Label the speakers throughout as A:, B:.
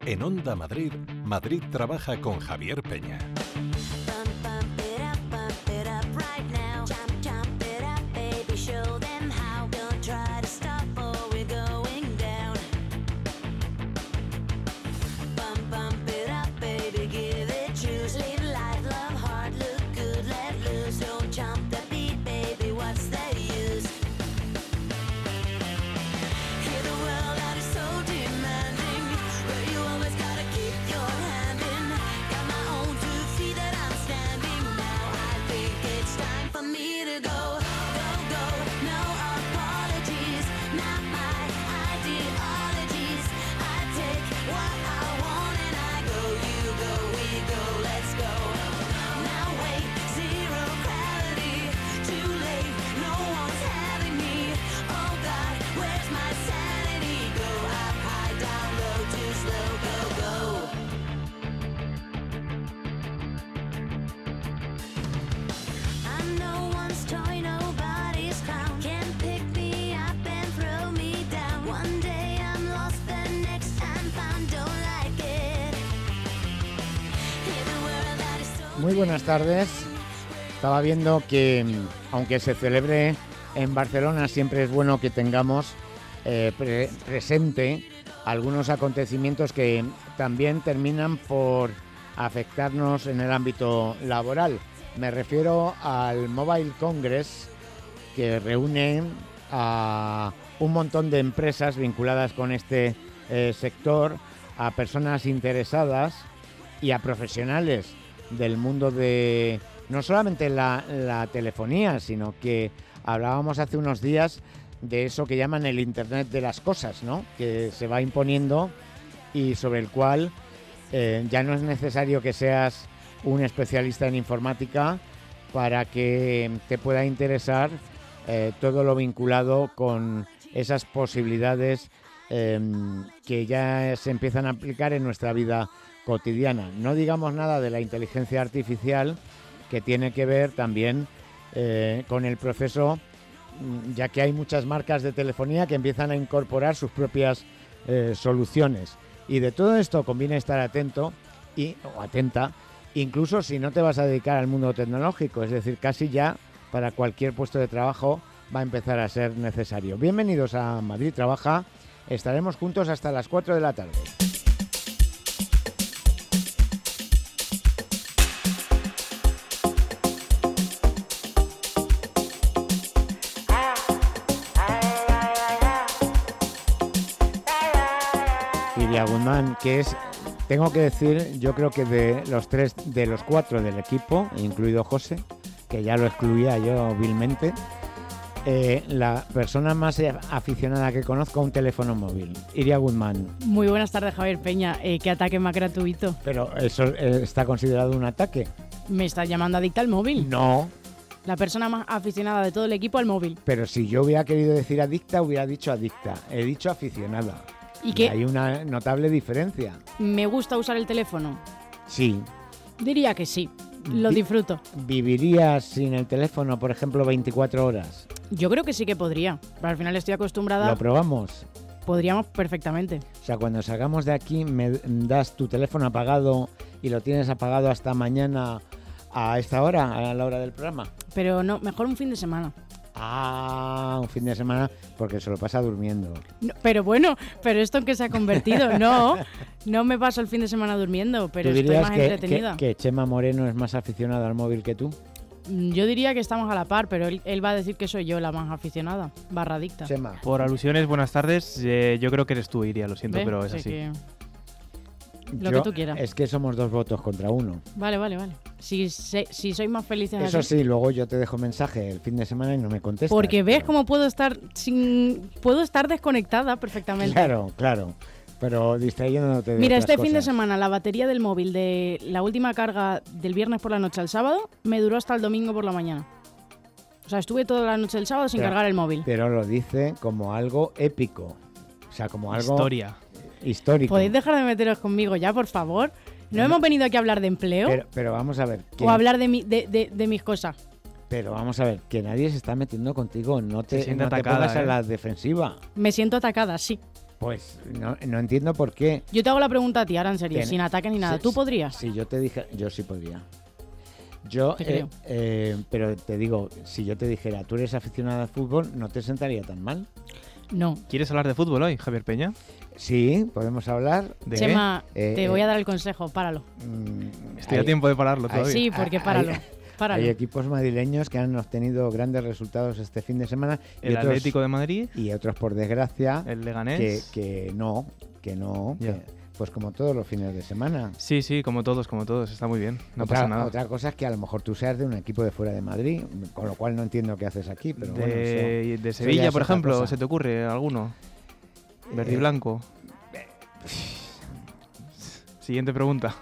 A: En Onda Madrid, Madrid trabaja con Javier Peña.
B: Muy buenas tardes. Estaba viendo que, aunque se celebre en Barcelona, siempre es bueno que tengamos presente algunos acontecimientos que también terminan por afectarnos en el ámbito laboral. Me refiero al Mobile Congress, que reúne a un montón de empresas vinculadas con este sector, a personas interesadas y a profesionales del mundo de no solamente la telefonía, sino que hablábamos hace unos días de eso que llaman el Internet de las cosas, ¿no? Que se va imponiendo y sobre el cual ya no es necesario que seas un especialista en informática para que te pueda interesar todo lo vinculado con esas posibilidades que ya se empiezan a aplicar en nuestra vida cotidiana. No digamos nada de la inteligencia artificial, que tiene que ver también con el proceso, ya que hay muchas marcas de telefonía que empiezan a incorporar sus propias soluciones. Y de todo esto conviene estar atento o atenta, incluso si no te vas a dedicar al mundo tecnológico, es decir, casi ya para cualquier puesto de trabajo va a empezar a ser necesario. Bienvenidos a Madrid Trabaja, estaremos juntos hasta las 4 de la tarde. Iria Guzmán, que es, tengo que decir, yo creo que de los 4 del equipo, incluido José, que ya lo excluía yo vilmente, la persona más aficionada que conozco a un teléfono móvil. Iria Guzmán.
C: Muy buenas tardes, Javier Peña. ¿Qué ataque más gratuito?
B: Pero eso está considerado un ataque.
C: ¿Me estás llamando adicta al móvil?
B: No.
C: La persona más aficionada de todo el equipo al móvil.
B: Pero si yo hubiera querido decir adicta, hubiera dicho adicta. He dicho aficionada.
C: ¿Y qué?
B: Hay una notable diferencia.
C: ¿Me gusta usar el teléfono?
B: Sí.
C: Diría que sí. Lo disfruto.
B: ¿Vivirías sin el teléfono, por ejemplo, 24 horas?
C: Yo creo que sí que podría. Pero al final estoy acostumbrada.
B: ¿Lo probamos?
C: Podríamos perfectamente.
B: O sea, cuando salgamos de aquí me das tu teléfono apagado y lo tienes apagado hasta mañana a esta hora, a la hora del programa.
C: Pero no, mejor un fin de semana.
B: Ah, un fin de semana porque se lo pasa durmiendo.
C: No, pero bueno, ¿pero esto en qué se ha convertido? No me paso el fin de semana durmiendo, pero estoy más entretenida.
B: Que Chema Moreno es más aficionada al móvil que tú?
C: Yo diría que estamos a la par, pero él va a decir que soy yo la más aficionada, barra adicta.
B: Chema.
D: Por alusiones, buenas tardes. Yo creo que eres tú, Iria, lo siento, pero es así.
C: Lo que tú quieras.
B: Es que somos 2 votos contra 1.
C: Vale. Si sois más felices
B: eso
C: así.
B: Sí, luego yo te dejo mensaje el fin de semana y no me contestas.
C: Porque ves cómo puedo estar desconectada perfectamente.
B: Claro. Pero distrayéndote de
C: Mira,
B: otras
C: este
B: cosas.
C: fin de semana la batería del móvil de la última carga del viernes por la noche al sábado me duró hasta el domingo por la mañana. O sea, estuve toda la noche del sábado sin cargar el móvil.
B: Pero lo dice como algo épico. O sea, como algo... Histórico.
C: ¿Podéis dejar de meteros conmigo ya, por favor? ¿No hemos venido aquí a hablar de empleo?
B: Pero vamos a ver.
C: ¿O a hablar de mis cosas?
B: Pero vamos a ver, que nadie se está metiendo contigo. No te
D: atacada,
B: pongas a la defensiva.
C: Me siento atacada, sí.
B: Pues no entiendo por qué.
C: Yo te hago la pregunta a ti, ahora en serio,
B: Tiene-
C: sin ataque ni nada.
B: Sí,
C: ¿Tú
B: sí,
C: podrías?
B: Si yo te dije, yo sí podría. Yo,
C: Te creo.
B: pero te digo, si yo te dijera, tú eres aficionado al fútbol, no te sentaría tan mal.
C: No.
D: ¿Quieres hablar de fútbol hoy, Javier Peña?
B: Sí, podemos hablar.
D: ¿De
C: Chema,
B: qué?
C: te voy a dar el consejo, páralo.
D: Estoy a tiempo de pararlo todavía.
C: Sí, porque páralo. Páralo.
B: Hay equipos madrileños que han obtenido grandes resultados este fin de semana
D: El Atlético de Madrid,
B: y otros, por desgracia,
D: el Leganés.
B: que no,
D: Ya.
B: pues como todos los fines de semana.
D: Sí, como todos, está muy bien, no pasa nada.
B: Otra cosa es que a lo mejor tú seas de un equipo de fuera de Madrid, con lo cual no entiendo qué haces aquí, pero bueno,
D: de
B: eso ya
D: Sevilla,
B: es
D: por
B: otra
D: ejemplo,
B: cosa.
D: ¿se te ocurre alguno? Verde y blanco. Siguiente pregunta.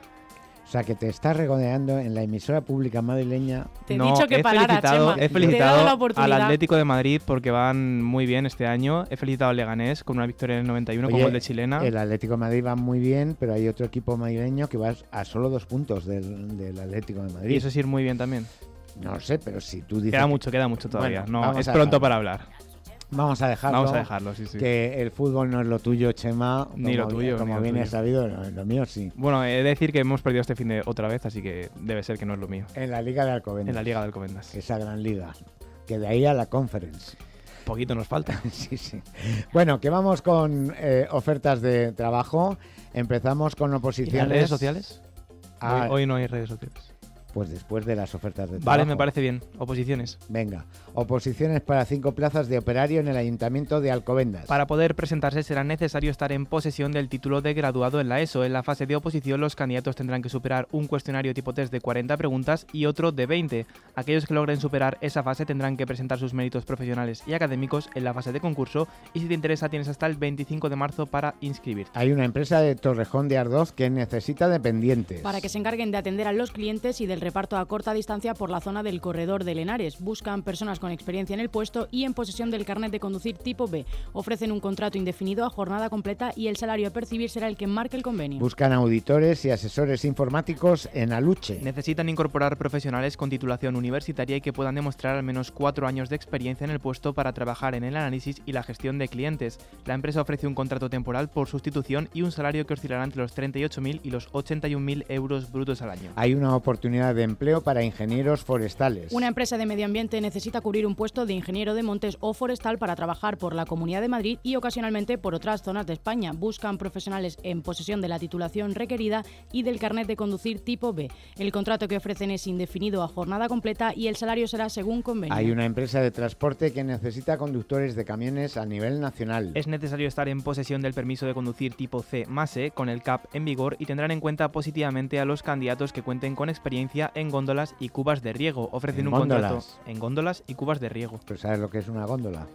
B: O sea, que te estás regodeando en la emisora pública madrileña.
C: Te he dicho que pararas, Chema.
D: He
C: Te he dado
D: felicitado
C: la
D: al
C: oportunidad.
D: Atlético de Madrid porque van muy bien este año. He felicitado al Leganés con una victoria en el 91 con
B: Oye,
D: gol de chilena.
B: El Atlético de Madrid va muy bien, pero hay otro equipo madrileño que va a solo 2 puntos del Atlético de Madrid.
D: Y eso es ir muy bien también.
B: No lo sé, pero si tú dices...
D: Queda mucho todavía.
B: Bueno,
D: No,
B: vamos
D: es
B: a
D: pronto
B: dejarlo.
D: para hablar.
B: Vamos a dejarlo.
D: Vamos a dejarlo, sí.
B: Que el fútbol no es lo tuyo, Chema.
D: Ni lo tuyo,
B: Como
D: ni lo
B: bien
D: tuyo.
B: he sabido, lo mío sí.
D: Bueno, he de decir que hemos perdido este fin de otra vez, así que debe ser que no es lo mío.
B: En la Liga de Alcobendas.
D: En la Liga de Alcobendas.
B: Esa gran liga. Que de ahí a la Conference.
D: Poquito nos falta.
B: Sí. Bueno, que vamos con ofertas de trabajo. Empezamos con
D: ¿Y
B: oposiciones.
D: las redes sociales?
B: Ah,
D: Hoy no hay redes sociales.
B: Pues después de las ofertas de trabajo.
D: Vale, me parece bien. Oposiciones.
B: Venga, oposiciones para 5 plazas de operario en el Ayuntamiento de Alcobendas.
D: Para poder presentarse será necesario estar en posesión del título de graduado en la ESO. En la fase de oposición los candidatos tendrán que superar un cuestionario tipo test de 40 preguntas y otro de 20. Aquellos que logren superar esa fase tendrán que presentar sus méritos profesionales y académicos en la fase de concurso y si te interesa tienes hasta el 25 de marzo para inscribirte.
B: Hay una empresa de Torrejón de Ardoz que necesita dependientes.
C: Para que se encarguen de atender a los clientes y del reparto a corta distancia por la zona del corredor de Henares. Buscan personas con experiencia en el puesto y en posesión del carnet de conducir tipo B. Ofrecen un contrato indefinido a jornada completa y el salario a percibir será el que marque el convenio.
B: Buscan auditores y asesores informáticos en Aluche.
D: Necesitan incorporar profesionales con titulación universitaria y que puedan demostrar al menos 4 años de experiencia en el puesto para trabajar en el análisis y la gestión de clientes. La empresa ofrece un contrato temporal por sustitución y un salario que oscilará entre los 38.000 y los 81.000 euros brutos al año.
B: Hay una oportunidad de empleo para ingenieros forestales.
C: Una empresa de medio ambiente necesita cubrir un puesto de ingeniero de montes o forestal para trabajar por la Comunidad de Madrid y ocasionalmente por otras zonas de España. Buscan profesionales en posesión de la titulación requerida y del carnet de conducir tipo B. El contrato que ofrecen es indefinido a jornada completa y el salario será según convenio.
B: Hay una empresa de transporte que necesita conductores de camiones a nivel nacional.
D: Es necesario estar en posesión del permiso de conducir tipo C+E con el CAP en vigor y tendrán en cuenta positivamente a los candidatos que cuenten con experiencia en góndolas y cubas de riego. Ofrecen
B: ¿En
D: un contrato
B: góndolas?
D: en góndolas y cubas de riego.
B: ¿Pero sabes lo que es una góndola?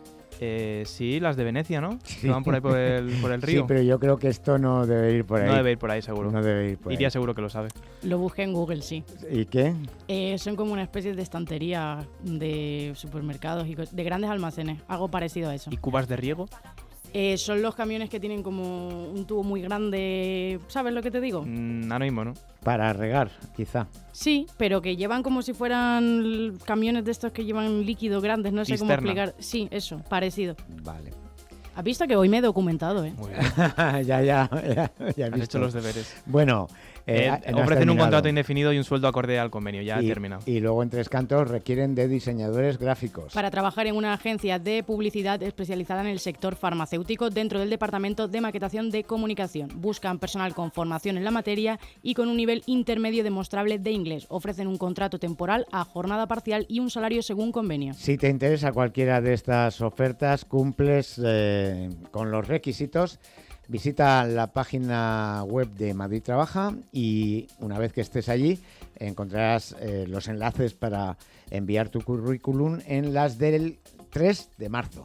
D: Sí, las de Venecia, ¿no? Que van por ahí por el río.
B: Sí, pero yo creo que esto no debe ir por ahí.
D: No debe ir por ahí, seguro.
B: No debe ir por
D: Iría
B: ahí.
D: seguro que lo sabe.
C: Lo busqué en Google, sí.
B: ¿Y qué?
C: Son como una especie de estantería de supermercados y de grandes almacenes, algo parecido a eso.
D: ¿Y cubas de riego?
C: Son los camiones que tienen como un tubo muy grande, ¿sabes lo que te digo?
D: Ahora mismo, ¿no?
B: Para regar, quizá.
C: Sí, pero que llevan como si fueran camiones de estos que llevan líquido grandes, no sé cómo
D: Cisterna.
C: explicar. Sí, eso, parecido.
B: Vale.
C: Has visto que hoy me he documentado, ¿eh?
D: Muy bien.
B: ya he
D: Has
B: visto.
D: hecho los deberes.
B: Bueno, no has
D: Ofrecen un
B: terminado.
D: contrato indefinido y un sueldo acorde al convenio. Ya he
B: y,
D: terminado.
B: y luego en Tres Cantos requieren de diseñadores gráficos.
C: Para trabajar en una agencia de publicidad especializada en el sector farmacéutico dentro del departamento de maquetación de comunicación. Buscan personal con formación en la materia y con un nivel intermedio demostrable de inglés. Ofrecen un contrato temporal a jornada parcial y un salario según convenio.
B: Si te interesa cualquiera de estas ofertas, cumples con los requisitos, visita la página web de Madrid Trabaja y una vez que estés allí encontrarás los enlaces para enviar tu currículum en las del 3 de marzo.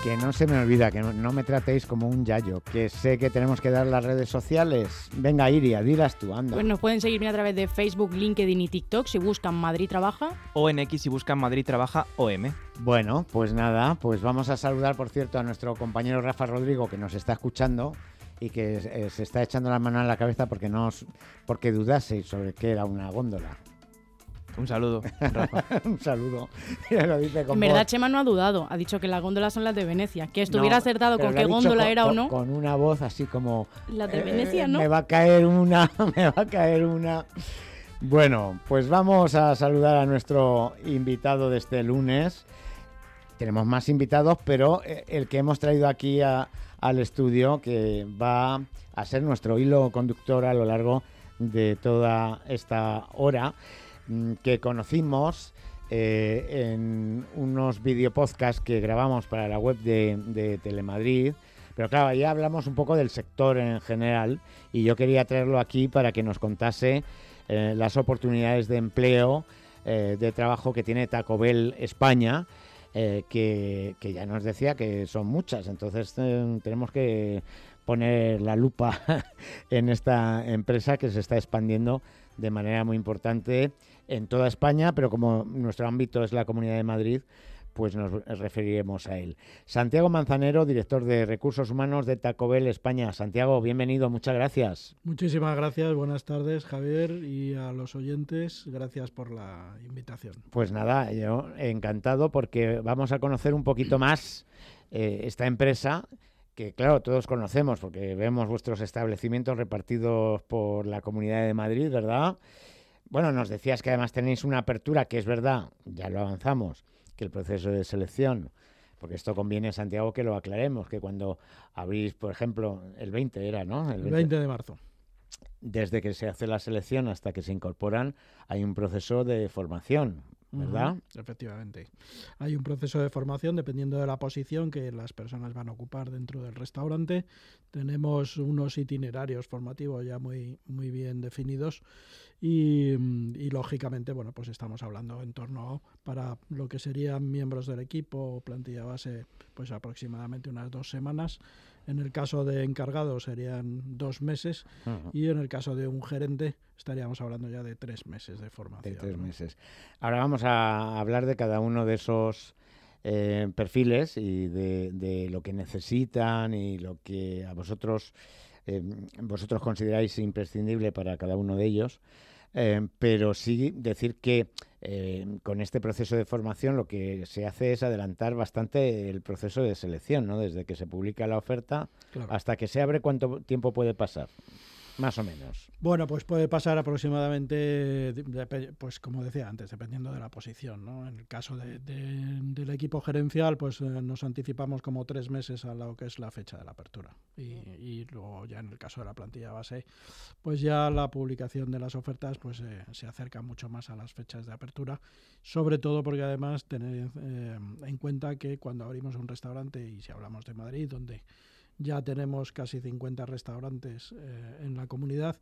B: Que no se me olvida, que no me tratéis como un yayo, que sé que tenemos que dar las redes sociales. Venga, Iria, dilas tú, anda.
C: Pues nos pueden seguir a través de Facebook, LinkedIn y TikTok si buscan Madrid Trabaja.
D: O en X si buscan Madrid Trabaja OM.
B: Bueno, pues nada, pues vamos a saludar, por cierto, a nuestro compañero Rafa Rodrigo, que nos está escuchando y que se está echando la mano en la cabeza porque dudaseis sobre qué era una góndola.
D: Un saludo, Rafa.
B: Un saludo. Lo dice con
C: En verdad,
B: voz.
C: Chema no ha dudado. Ha dicho que las góndolas son las de Venecia. Que estuviera
B: No,
C: acertado
B: pero
C: con
B: lo ha
C: qué
B: dicho
C: góndola era o no.
B: Con una voz así como...
C: Las de Venecia, ¿no?
B: Me va a caer una, me va a caer una... Bueno, pues vamos a saludar a nuestro invitado de este lunes. Tenemos más invitados, pero el que hemos traído aquí al estudio, que va a ser nuestro hilo conductor a lo largo de toda esta hora, que conocimos en unos videopodcasts que grabamos para la web de Telemadrid. Pero claro, ahí hablamos un poco del sector en general y yo quería traerlo aquí para que nos contase las oportunidades de empleo, de trabajo que tiene Taco Bell España, que ya nos decía que son muchas. Entonces tenemos que poner la lupa en esta empresa que se está expandiendo de manera muy importante en toda España, pero como nuestro ámbito es la Comunidad de Madrid, pues nos referiremos a él. Santiago Manzanero, director de Recursos Humanos de Taco Bell España. Santiago, bienvenido, muchas gracias.
E: Muchísimas gracias, buenas tardes, Javier, y a los oyentes, gracias por la invitación.
B: Pues nada, yo encantado porque vamos a conocer un poquito más esta empresa que, claro, todos conocemos porque vemos vuestros establecimientos repartidos por la Comunidad de Madrid, ¿verdad? Bueno, nos decías que además tenéis una apertura, que es verdad, ya lo avanzamos, que el proceso de selección, porque esto conviene, Santiago, que lo aclaremos, que cuando abrís, por ejemplo, el 20 era, ¿no?
E: El 20 de marzo.
B: Desde que se hace la selección hasta que se incorporan, hay un proceso de formación, ¿verdad?
E: Efectivamente. Hay un proceso de formación dependiendo de la posición que las personas van a ocupar dentro del restaurante. Tenemos unos itinerarios formativos ya muy bien definidos y lógicamente, bueno, pues estamos hablando en torno para lo que serían miembros del equipo o plantilla base, pues aproximadamente unas 2 semanas. En el caso de encargados serían 2 meses y en el caso de un gerente estaríamos hablando ya de 3 meses de formación.
B: De 3 meses. Ahora vamos a hablar de cada uno de esos perfiles y de lo que necesitan y lo que a vosotros consideráis imprescindible para cada uno de ellos. Pero sí decir que con este proceso de formación lo que se hace es adelantar bastante el proceso de selección, ¿no? Desde que se publica la oferta hasta que se abre, ¿cuánto tiempo puede pasar? Más o menos.
E: Bueno, pues puede pasar aproximadamente, pues como decía antes, dependiendo de la posición, ¿no? En el caso del equipo gerencial, pues nos anticipamos como 3 meses a lo que es la fecha de la apertura. Y luego ya en el caso de la plantilla base, pues ya la publicación de las ofertas pues se acerca mucho más a las fechas de apertura, sobre todo porque además tener en cuenta que cuando abrimos un restaurante, y si hablamos de Madrid, donde ya tenemos casi 50 restaurantes en la comunidad.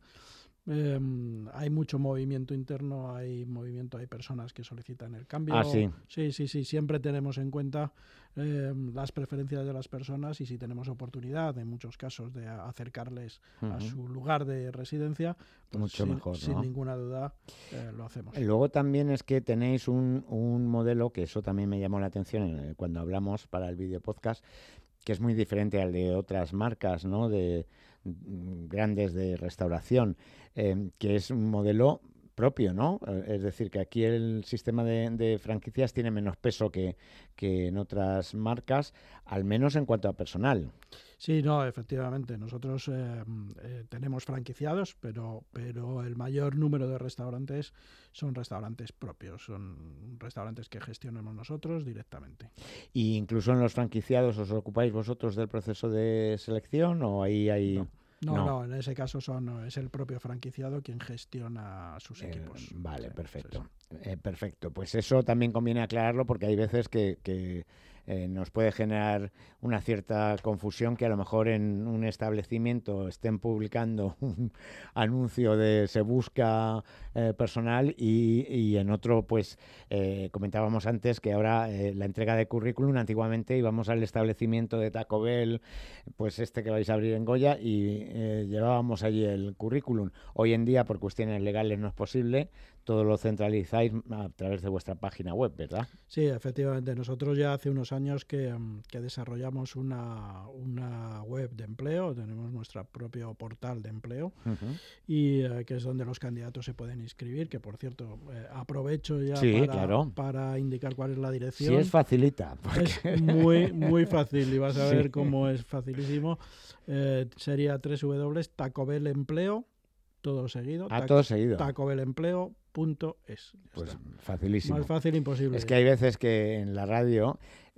E: Hay mucho movimiento interno, hay personas que solicitan el cambio.
B: Ah, sí.
E: Sí, siempre tenemos en cuenta las preferencias de las personas y si tenemos oportunidad, en muchos casos, de acercarles a su lugar de residencia, pues
B: mucho mejor, ¿no?
E: Sin ninguna duda lo hacemos.
B: Luego también es que tenéis un modelo, que eso también me llamó la atención cuando hablamos para el videopodcast, que es muy diferente al de otras marcas, ¿no? De grandes de restauración, que es un modelo propio, ¿no? Es decir, que aquí el sistema de franquicias tiene menos peso que en otras marcas, al menos en cuanto a personal.
E: Sí, no, efectivamente. Nosotros tenemos franquiciados, pero el mayor número de restaurantes son restaurantes propios, son restaurantes que gestionamos nosotros directamente.
B: ¿Y incluso en los franquiciados os ocupáis vosotros del proceso de selección o ahí hay...?
E: No, en ese caso es el propio franquiciado quien gestiona sus equipos.
B: Vale,
E: sí,
B: perfecto.
E: Sí.
B: Perfecto, pues eso también conviene aclararlo porque hay veces que nos puede generar una cierta confusión que a lo mejor en un establecimiento estén publicando un anuncio de se busca personal y en otro, pues comentábamos antes que ahora la entrega de currículum, antiguamente íbamos al establecimiento de Taco Bell, pues que vais a abrir en Goya, y llevábamos allí el currículum. Hoy en día, por cuestiones legales, no es posible. Todo lo centralizáis a través de vuestra página web, ¿verdad?
E: Sí, efectivamente. Nosotros ya hace unos años que desarrollamos una web de empleo, tenemos nuestro propio portal de empleo, y que es donde los candidatos se pueden inscribir, que por cierto, aprovecho ya para indicar cuál es la dirección.
B: Sí, es facilita.
E: Es muy, muy fácil y vas a ver cómo es facilísimo. Sería www.tacobellempleo, todo seguido.
B: Todo seguido.
E: tacobellempleo.es.
B: Pues facilísimo.
E: Más fácil imposible.
B: Es que hay veces que en la radio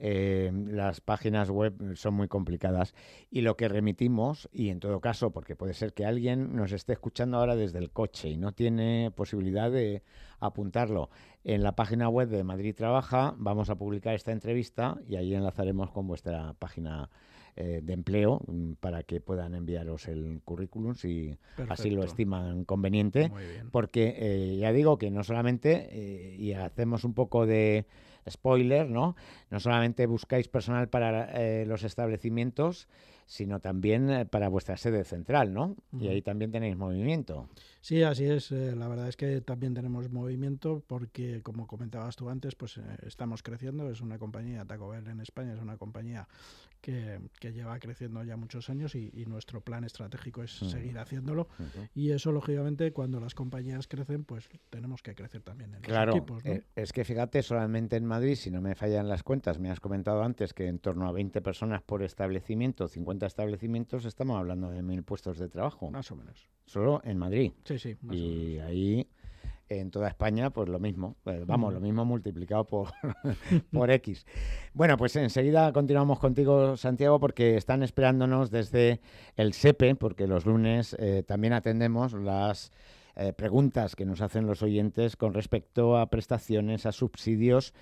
B: las páginas web son muy complicadas y lo que remitimos, y en todo caso, porque puede ser que alguien nos esté escuchando ahora desde el coche y no tiene posibilidad de apuntarlo, en la página web de Madrid Trabaja vamos a publicar esta entrevista y ahí enlazaremos con vuestra página de empleo para que puedan enviaros el currículum si así lo estiman conveniente, porque ya digo que no solamente, y hacemos un poco de spoiler, ¿no? No solamente buscáis personal para los establecimientos, sino también para vuestra sede central, ¿no? Y ahí también tenéis movimiento.
E: Sí, así es. La verdad es que también tenemos movimiento porque, como comentabas tú antes, pues estamos creciendo. Es una compañía, Taco Bell en España, es una compañía que lleva creciendo ya muchos años y nuestro plan estratégico es seguir haciéndolo. Y eso, lógicamente, cuando las compañías crecen, pues tenemos que crecer también en los equipos, ¿no?
B: Es que fíjate, solamente en Madrid, si no me fallan las cuentas, me has comentado antes que en torno a 20 personas por establecimiento, 50 establecimientos, estamos hablando de 1.000 puestos de trabajo.
E: Más o menos.
B: Solo en Madrid.
E: Sí, más o menos.
B: Y ahí, en toda España, pues lo mismo. Lo mismo multiplicado por X. Bueno, pues enseguida continuamos contigo, Santiago, porque están esperándonos desde el SEPE, porque los lunes también atendemos las preguntas que nos hacen los oyentes con respecto a prestaciones, a subsidios.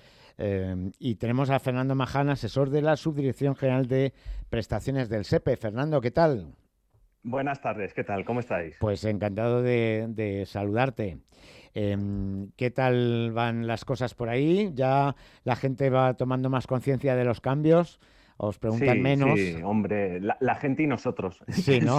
B: Y tenemos a Fernando Maján, asesor de la Subdirección General de Prestaciones del SEPE. Fernando, ¿qué tal?
F: Buenas tardes, ¿qué tal? ¿Cómo estáis?
B: Pues encantado de saludarte. ¿Qué tal van las cosas por ahí? ¿Ya la gente va tomando más conciencia de los cambios? ¿Os preguntan menos?
F: Sí, hombre, la gente y nosotros.
B: Sí, ¿no?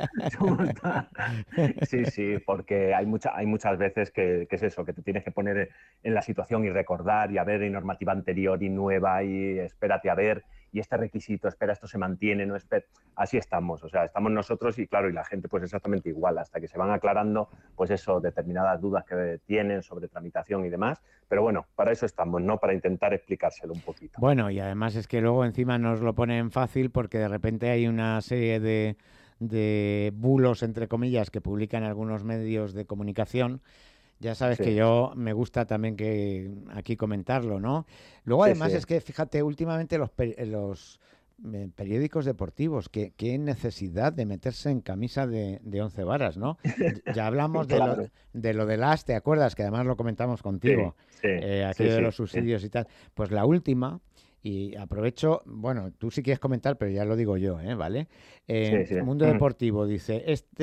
F: Sí, porque hay muchas veces que es eso, que te tienes que poner en la situación y recordar y a ver, hay normativa anterior y nueva y espérate a ver, y este requisito, espera, esto se mantiene, no espera. Así estamos, o sea, estamos nosotros y claro, y la gente pues exactamente igual, hasta que se van aclarando pues eso, determinadas dudas que tienen sobre tramitación y demás, pero bueno, para eso estamos, ¿no? Para intentar explicárselo un poquito.
B: Bueno, y además es que luego encima nos lo ponen fácil porque de repente hay una serie de bulos, entre comillas, que publican algunos medios de comunicación. Ya sabes que yo me gusta también que aquí comentarlo, ¿no? Luego además es que, fíjate, últimamente los periódicos deportivos, qué necesidad de meterse en camisa de 11 varas, ¿no? Ya hablamos de lo del AS, ¿te acuerdas? Que además lo comentamos contigo, aquello de los subsidios y tal. Pues la última, y aprovecho, bueno, tú sí quieres comentar, pero ya lo digo yo, ¿vale? El Mundo Deportivo dice,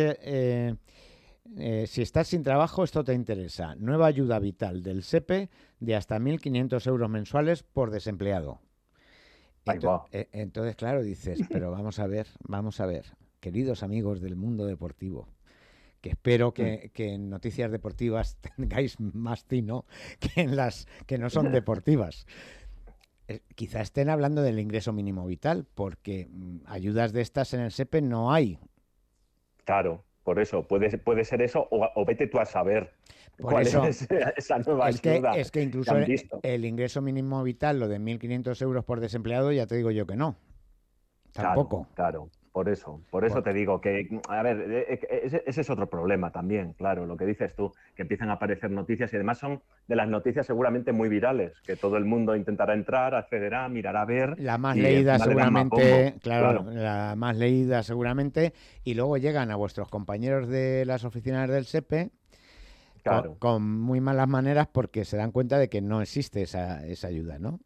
B: si estás sin trabajo, esto te interesa. Nueva ayuda vital del SEPE de hasta 1.500 euros mensuales por desempleado. Entonces, claro, dices, pero vamos a ver, queridos amigos del mundo deportivo, que espero que en noticias deportivas tengáis más tino que en las que no son deportivas. Quizá estén hablando del ingreso mínimo vital, porque ayudas de estas en el SEPE no hay.
F: Claro. Por eso, puede ser eso o vete tú a saber cuál es esa nueva ayuda.
B: Es que incluso el ingreso mínimo vital, lo de 1.500 euros por desempleado, ya te digo yo que no. Tampoco.
F: Claro. Por eso te digo que, a ver, ese es otro problema también, claro, lo que dices tú, que empiezan a aparecer noticias y además son de las noticias seguramente muy virales, que todo el mundo intentará entrar, accederá, mirará a ver.
B: La más leída seguramente, claro, la más leída seguramente, y luego llegan a vuestros compañeros de las oficinas del SEPE con muy malas maneras porque se dan cuenta de que no existe esa ayuda, ¿no?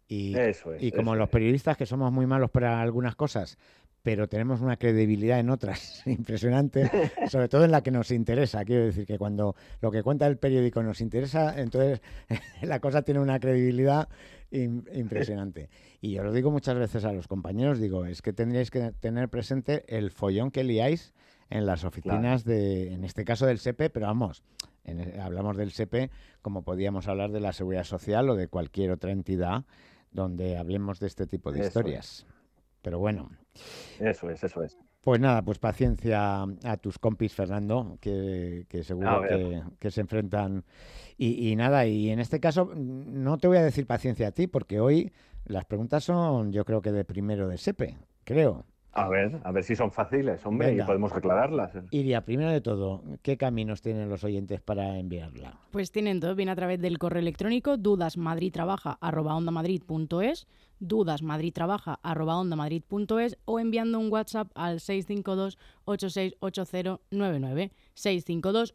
B: Y,
F: Eso es,
B: y como
F: eso
B: los
F: es.
B: periodistas, que somos muy malos para algunas cosas, pero tenemos una credibilidad en otras impresionante, sobre todo en la que nos interesa. Quiero decir que cuando lo que cuenta el periódico nos interesa, entonces la cosa tiene una credibilidad impresionante. Y yo lo digo muchas veces a los compañeros, digo, es que tendríais que tener presente el follón que liáis en las oficinas de, en este caso del SEPE, pero vamos, hablamos del SEPE como podíamos hablar de la Seguridad Social o de cualquier otra entidad donde hablemos de este tipo de historias. Pero bueno.
F: Eso es.
B: Pues nada, pues paciencia a tus compis, Fernando, que seguro que se enfrentan. Y nada, y en este caso no te voy a decir paciencia a ti, porque hoy las preguntas son, yo creo que de primero de SEPE, creo.
F: A ver si son fáciles, hombre,
B: Venga.
F: y podemos aclararlas.
B: Iria, primero de todo, ¿qué caminos tienen los oyentes para enviarla?
C: Pues tienen todo, bien a través del correo electrónico dudasmadridtrabaja@ondamadrid.es, dudasmadridtrabaja@ondamadrid.es o enviando un WhatsApp al 652 868099, 652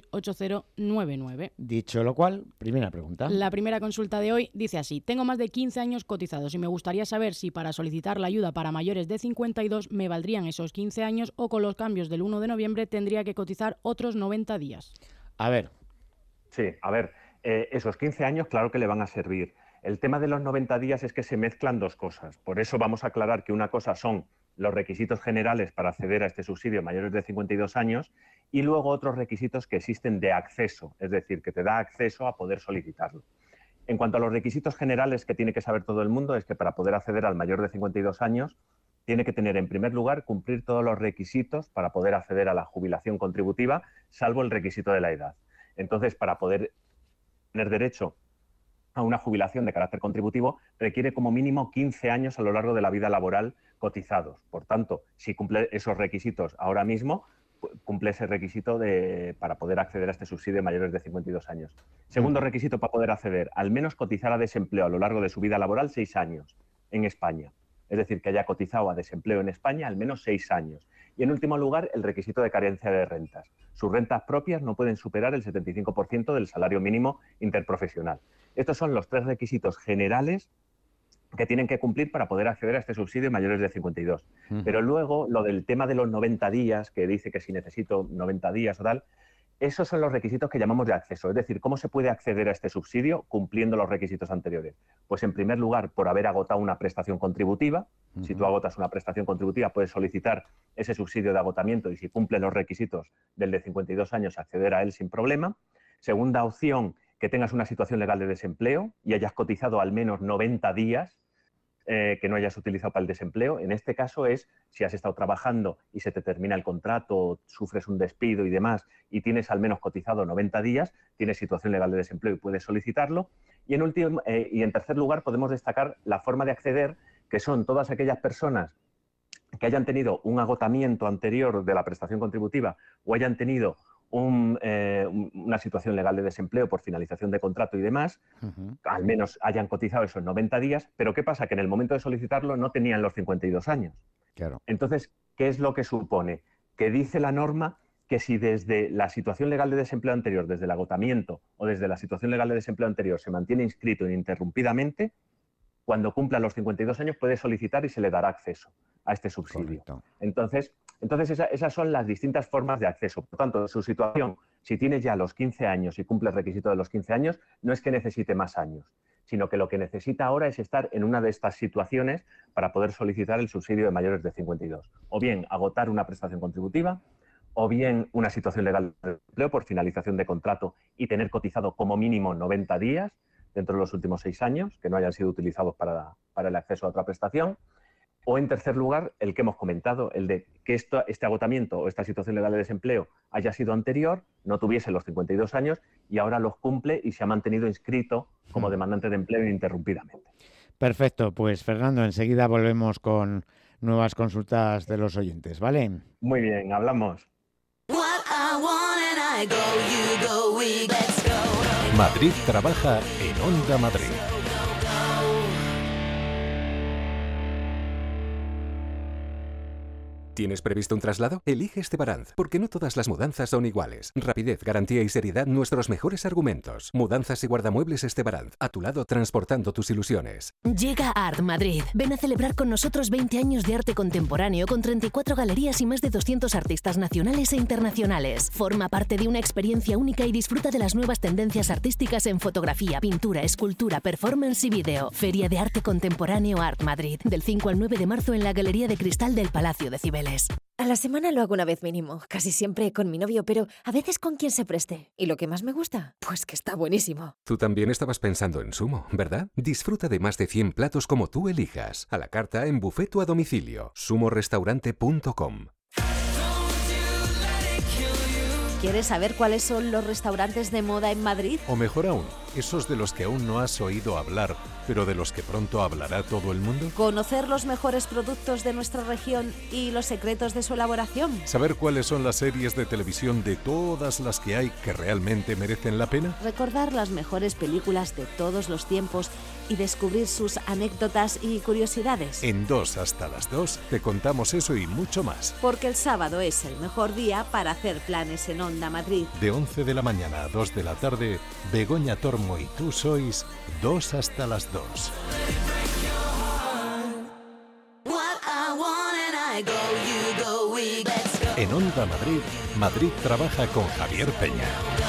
C: 868099.
B: Dicho lo cual, primera pregunta.
C: La primera consulta de hoy dice así: tengo más de 15 años cotizados y me gustaría saber si para solicitar la ayuda para mayores de 52 me valdrían esos 15 años o con los cambios del 1 de noviembre tendría que cotizar otros 90 días.
B: A ver.
F: Sí, a ver, esos 15 años claro que le van a servir. El tema de los 90 días es que se mezclan dos cosas. Por eso vamos a aclarar que una cosa son los requisitos generales para acceder a este subsidio mayores de 52 años y luego otros requisitos que existen de acceso, es decir, que te da acceso a poder solicitarlo. En cuanto a los requisitos generales que tiene que saber todo el mundo, es que para poder acceder al mayor de 52 años tiene que tener, en primer lugar, cumplir todos los requisitos para poder acceder a la jubilación contributiva, salvo el requisito de la edad. Entonces, para poder tener derecho a una jubilación de carácter contributivo, requiere como mínimo 15 años a lo largo de la vida laboral cotizados. Por tanto, si cumple esos requisitos ahora mismo, cumple ese requisito para poder acceder a este subsidio de mayores de 52 años. Segundo requisito para poder acceder, al menos cotizar a desempleo a lo largo de su vida laboral 6 años en España. Es decir, que haya cotizado a desempleo en España al menos 6 años. Y en último lugar, el requisito de carencia de rentas. Sus rentas propias no pueden superar el 75% del salario mínimo interprofesional. Estos son los 3 requisitos generales que tienen que cumplir para poder acceder a este subsidio mayores de 52. Pero luego, lo del tema de los 90 días, que dice que si necesito 90 días o tal, esos son los requisitos que llamamos de acceso. Es decir, ¿cómo se puede acceder a este subsidio cumpliendo los requisitos anteriores? Pues en primer lugar, por haber agotado una prestación contributiva. Si tú agotas una prestación contributiva, puedes solicitar ese subsidio de agotamiento y si cumple los requisitos del de 52 años, acceder a él sin problema. Segunda opción, que tengas una situación legal de desempleo y hayas cotizado al menos 90 días que no hayas utilizado para el desempleo. En este caso es si has estado trabajando y se te termina el contrato, sufres un despido y demás y tienes al menos cotizado 90 días, tienes situación legal de desempleo y puedes solicitarlo. Y en tercer lugar podemos destacar la forma de acceder, que son todas aquellas personas que hayan tenido un agotamiento anterior de la prestación contributiva o hayan tenido una situación legal de desempleo por finalización de contrato y demás, al menos hayan cotizado esos 90 días, pero ¿qué pasa? Que en el momento de solicitarlo no tenían los 52 años.
B: Claro.
F: Entonces, ¿qué es lo que supone? Que dice la norma que si desde la situación legal de desempleo anterior, desde el agotamiento o desde la situación legal de desempleo anterior se mantiene inscrito ininterrumpidamente, cuando cumpla los 52 años puede solicitar y se le dará acceso a este subsidio.
B: Correcto.
F: Entonces esas son las distintas formas de acceso. Por tanto, su situación, si tienes ya los 15 años y cumple el requisito de los 15 años, no es que necesite más años, sino que lo que necesita ahora es estar en una de estas situaciones para poder solicitar el subsidio de mayores de 52. O bien agotar una prestación contributiva, o bien una situación legal de empleo por finalización de contrato y tener cotizado como mínimo 90 días dentro de los últimos 6 años, que no hayan sido utilizados para el acceso a otra prestación. O en tercer lugar, el que hemos comentado, el de que este agotamiento o esta situación legal de desempleo haya sido anterior, no tuviese los 52 años y ahora los cumple y se ha mantenido inscrito como demandante de empleo ininterrumpidamente.
B: Perfecto, pues Fernando, enseguida volvemos con nuevas consultas de los oyentes, ¿vale?
F: Muy bien, hablamos.
A: Madrid trabaja en Onda Madrid.
G: ¿Tienes previsto un traslado? Elige Estebaranz, porque no todas las mudanzas son iguales. Rapidez, garantía y seriedad, nuestros mejores argumentos. Mudanzas y guardamuebles Estebaranz, a tu lado transportando tus ilusiones.
H: Llega Art Madrid. Ven a celebrar con nosotros 20 años de arte contemporáneo con 34 galerías y más de 200 artistas nacionales e internacionales. Forma parte de una experiencia única y disfruta de las nuevas tendencias artísticas en fotografía, pintura, escultura, performance y vídeo. Feria de Arte Contemporáneo Art Madrid, del 5 al 9 de marzo en la Galería de Cristal del Palacio de Cibeles.
I: A la semana lo hago una vez mínimo, casi siempre con mi novio, pero a veces con quien se preste. ¿Y lo que más me gusta? Pues que está buenísimo.
G: Tú también estabas pensando en Sumo, ¿verdad? Disfruta de más de 100 platos como tú elijas. A la carta, en buffet o a domicilio. sumorestaurante.com.
I: ¿Quieres saber cuáles son los restaurantes de moda en Madrid?
A: O mejor aún, esos de los que aún no has oído hablar, pero de los que pronto hablará todo el mundo.
I: ¿Conocer los mejores productos de nuestra región y los secretos de su elaboración?
A: ¿Saber cuáles son las series de televisión de todas las que hay que realmente merecen la pena?
I: Recordar las mejores películas de todos los tiempos y descubrir sus anécdotas y curiosidades.
A: En 2 hasta las 2 te contamos eso y mucho más.
I: Porque el sábado es el mejor día para hacer planes en Onda Madrid.
A: De 11 de la mañana a 2 de la tarde, Begoña Tormo y tú sois 2 hasta las 2. En Onda Madrid, Madrid trabaja con Javier Peña.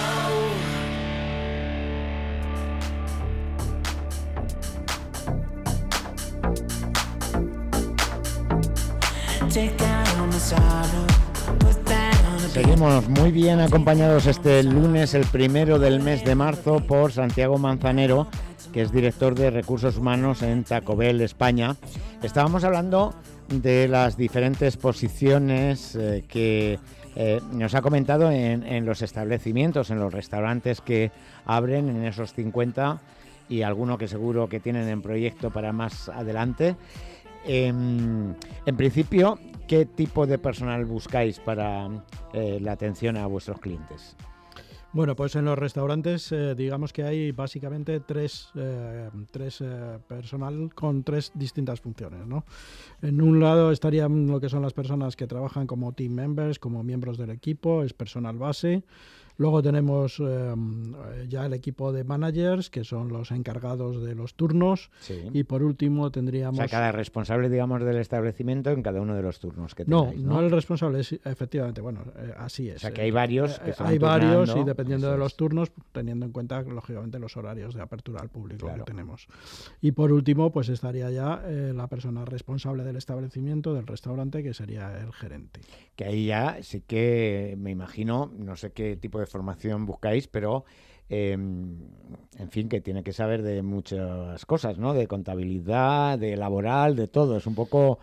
B: Seguimos muy bien acompañados este lunes, el 1 del mes de marzo, por Santiago Manzanero, que es director de Recursos Humanos en Taco Bell, España. Estábamos hablando de las diferentes posiciones que nos ha comentado en los establecimientos, en los restaurantes que abren, en esos 50 y alguno que seguro que tienen en proyecto para más adelante. En principio, ¿qué tipo de personal buscáis para la atención a vuestros clientes?
E: Bueno, pues en los restaurantes digamos que hay básicamente tres personal con 3 distintas funciones, ¿no? En un lado estarían lo que son las personas que trabajan como team members, como miembros del equipo, es personal base. Luego tenemos ya el equipo de managers, que son los encargados de los turnos. Sí. Y por último tendríamos...
B: O sea, cada responsable, digamos, del establecimiento en cada uno de los turnos que tenéis, ¿no?
E: No el responsable, es, efectivamente, bueno, así es.
B: O sea, que hay varios que se van
E: hay varios
B: turnando,
E: y dependiendo de los turnos, teniendo en cuenta, lógicamente, los horarios de apertura al público que tenemos. Y por último, pues estaría ya la persona responsable del establecimiento, del restaurante, que sería el gerente.
B: Que ahí ya sí que me imagino, no sé qué tipo de formación buscáis, pero en fin, que tiene que saber de muchas cosas, ¿no? De contabilidad, de laboral, de todo. Es un poco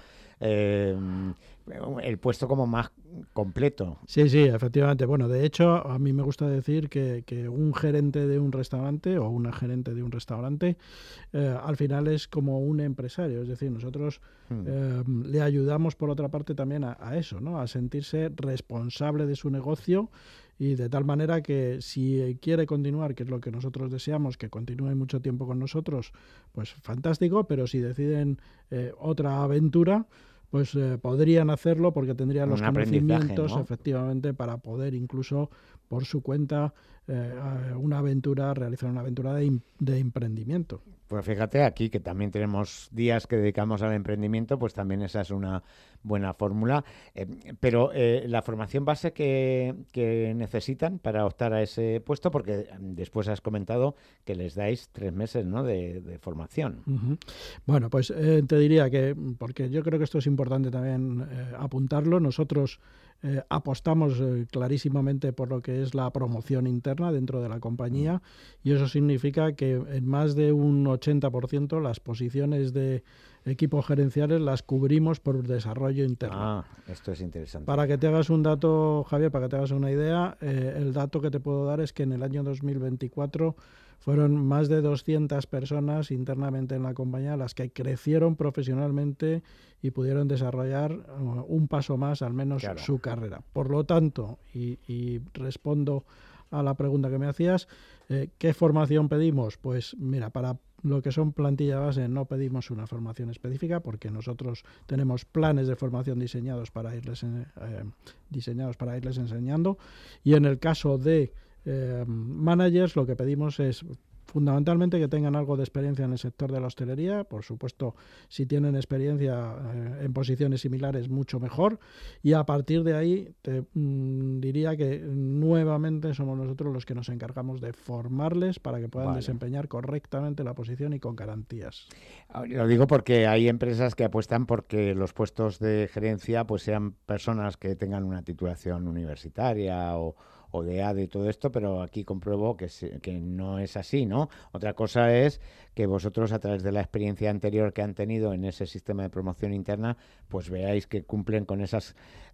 B: el puesto como más completo.
E: Sí, efectivamente. Bueno, de hecho, a mí me gusta decir que un gerente de un restaurante o una gerente de un restaurante al final es como un empresario. Es decir, nosotros le ayudamos por otra parte también a eso, ¿no? A sentirse responsable de su negocio, y de tal manera que si quiere continuar, que es lo que nosotros deseamos, que continúe mucho tiempo con nosotros, pues fantástico, pero si deciden otra aventura, pues podrían hacerlo porque tendrían los conocimientos, ¿no? Efectivamente, para poder incluso por su cuenta realizar una aventura de emprendimiento.
B: Pues fíjate, aquí que también tenemos días que dedicamos al emprendimiento, pues también esa es una buena fórmula. Pero la formación base que necesitan para optar a ese puesto, porque después has comentado que les dais 3 meses, ¿no?, de formación.
E: Uh-huh. Bueno, pues te diría que, porque yo creo que esto es importante también apuntarlo, nosotros apostamos clarísimamente por lo que es la promoción interna dentro de la compañía, y eso significa que en más de un 80% las posiciones de equipos gerenciales las cubrimos por desarrollo interno.
B: Esto es interesante.
E: Para que te hagas un dato, Javier, para que te hagas una idea, el dato que te puedo dar es que en el año 2024 fueron más de 200 personas internamente en la compañía las que crecieron profesionalmente y pudieron desarrollar un paso más, al menos, su carrera. Por lo tanto, y respondo a la pregunta que me hacías, ¿qué formación pedimos? Pues mira, para lo que son plantilla base no pedimos una formación específica porque nosotros tenemos planes de formación diseñados para irles enseñando, y en el caso de managers lo que pedimos es fundamentalmente que tengan algo de experiencia en el sector de la hostelería. Por supuesto, si tienen experiencia en posiciones similares, mucho mejor. Y a partir de ahí, te diría que nuevamente somos nosotros los que nos encargamos de formarles para que puedan desempeñar correctamente la posición y con garantías.
B: Lo digo porque hay empresas que apuestan porque los puestos de gerencia pues sean personas que tengan una titulación universitaria o de ADE y todo esto, pero aquí compruebo que no es así, ¿no? Otra cosa es que vosotros, a través de la experiencia anterior que han tenido en ese sistema de promoción interna, pues veáis que cumplen con esas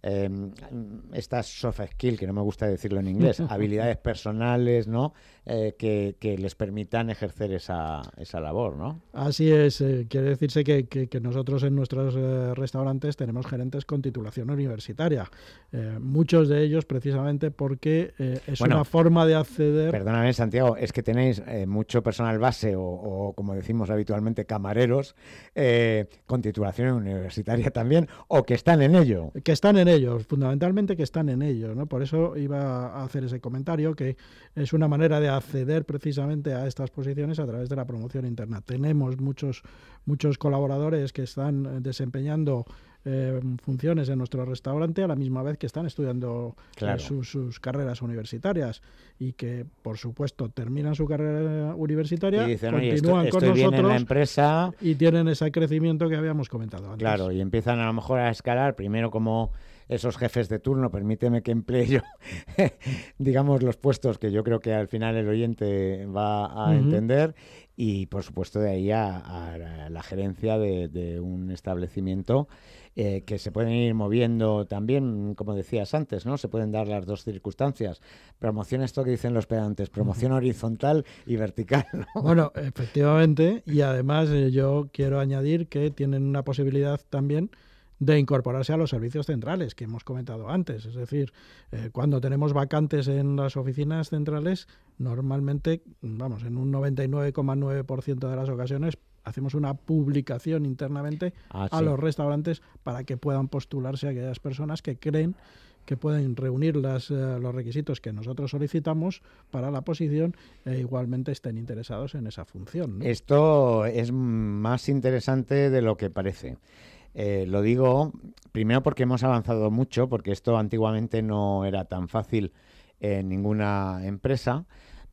B: estas soft skills, que no me gusta decirlo en inglés, habilidades personales, ¿no? Que les permitan ejercer esa labor, ¿no?
E: Así es. Quiere decirse que nosotros en nuestros restaurantes tenemos gerentes con titulación universitaria. Muchos de ellos precisamente porque es una forma de acceder...
B: Perdóname, Santiago, es que tenéis mucho personal base o como decimos habitualmente, camareros con titulación universitaria también, o que están en ello.
E: Que están en ello, fundamentalmente que están en ello, ¿no? Por eso iba a hacer ese comentario, que es una manera de acceder precisamente a estas posiciones a través de la promoción interna. Tenemos muchos colaboradores que están desempeñando funciones en nuestro restaurante a la misma vez que están estudiando sus carreras universitarias, y que por supuesto terminan su carrera universitaria y dicen, continúan con nosotros
B: en la empresa
E: y tienen ese crecimiento que habíamos comentado antes.
B: Claro, y empiezan a lo mejor a escalar primero como esos jefes de turno, permíteme que emplee yo digamos los puestos que yo creo que al final el oyente va a entender, y por supuesto de ahí a la gerencia de un establecimiento, que se pueden ir moviendo también, como decías antes, ¿no? Se pueden dar las dos circunstancias. Promoción, esto que dicen los pedantes, promoción horizontal y vertical, ¿no?
E: Bueno, efectivamente, y además yo quiero añadir que tienen una posibilidad también de incorporarse a los servicios centrales que hemos comentado antes. Es decir, cuando tenemos vacantes en las oficinas centrales, normalmente, vamos, en un 99,9% de las ocasiones, hacemos una publicación internamente a los restaurantes para que puedan postularse a aquellas personas que creen que pueden reunir los requisitos que nosotros solicitamos para la posición e igualmente estén interesados en esa función, ¿no?
B: Esto es más interesante de lo que parece. Lo digo primero porque hemos avanzado mucho, porque esto antiguamente no era tan fácil en ninguna empresa,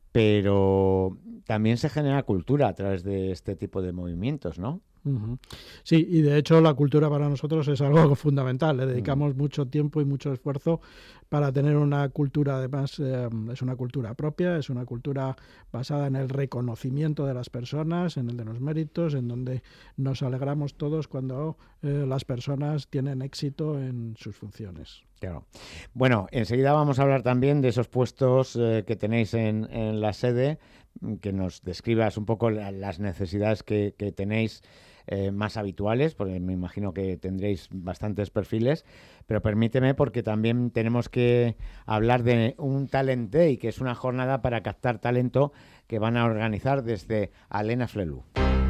B: pero también se genera cultura a través de este tipo de movimientos, ¿no?
E: Uh-huh. Sí, y de hecho la cultura para nosotros es algo fundamental. Le dedicamos mucho tiempo y mucho esfuerzo para tener una cultura, además es una cultura propia, es una cultura basada en el reconocimiento de las personas, en el de los méritos, en donde nos alegramos todos cuando las personas tienen éxito en sus funciones.
B: Claro. Bueno, enseguida vamos a hablar también de esos puestos que tenéis en la sede, que nos describas un poco las necesidades que tenéis más habituales, porque me imagino que tendréis bastantes perfiles, pero permíteme porque también tenemos que hablar de un Talent Day, que es una jornada para captar talento que van a organizar desde Alena Flelu.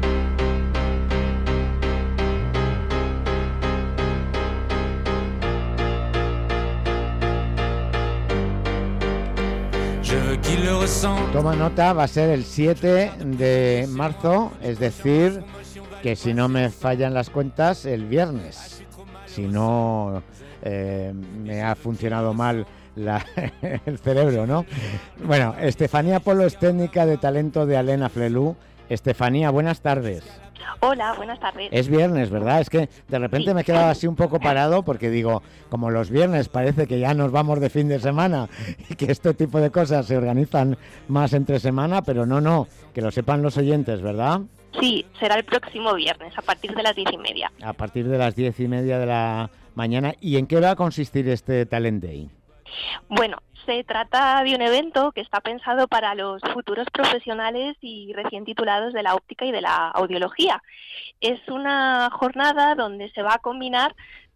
B: Toma nota, va a ser el 7 de marzo, es decir, que si no me fallan las cuentas, el viernes. Si no me ha funcionado mal el cerebro, ¿no? Bueno, Estefanía Polo es técnica de talento de Alena Flelu. Estefanía, buenas tardes.
J: Hola, buenas tardes.
B: Es viernes, ¿verdad? Es que de repente me he quedado así un poco parado porque digo, como los viernes parece que ya nos vamos de fin de semana y que este tipo de cosas se organizan más entre semana, pero no, que lo sepan los oyentes, ¿verdad?
J: Sí, será el próximo viernes, a partir de las 10:30.
B: A partir de las 10:30 de la mañana. ¿Y en qué va a consistir este Talent Day?
J: Bueno, se trata de un evento que está pensado para los futuros profesionales y recién titulados de la óptica y de la audiología. Es una jornada donde se va a combinar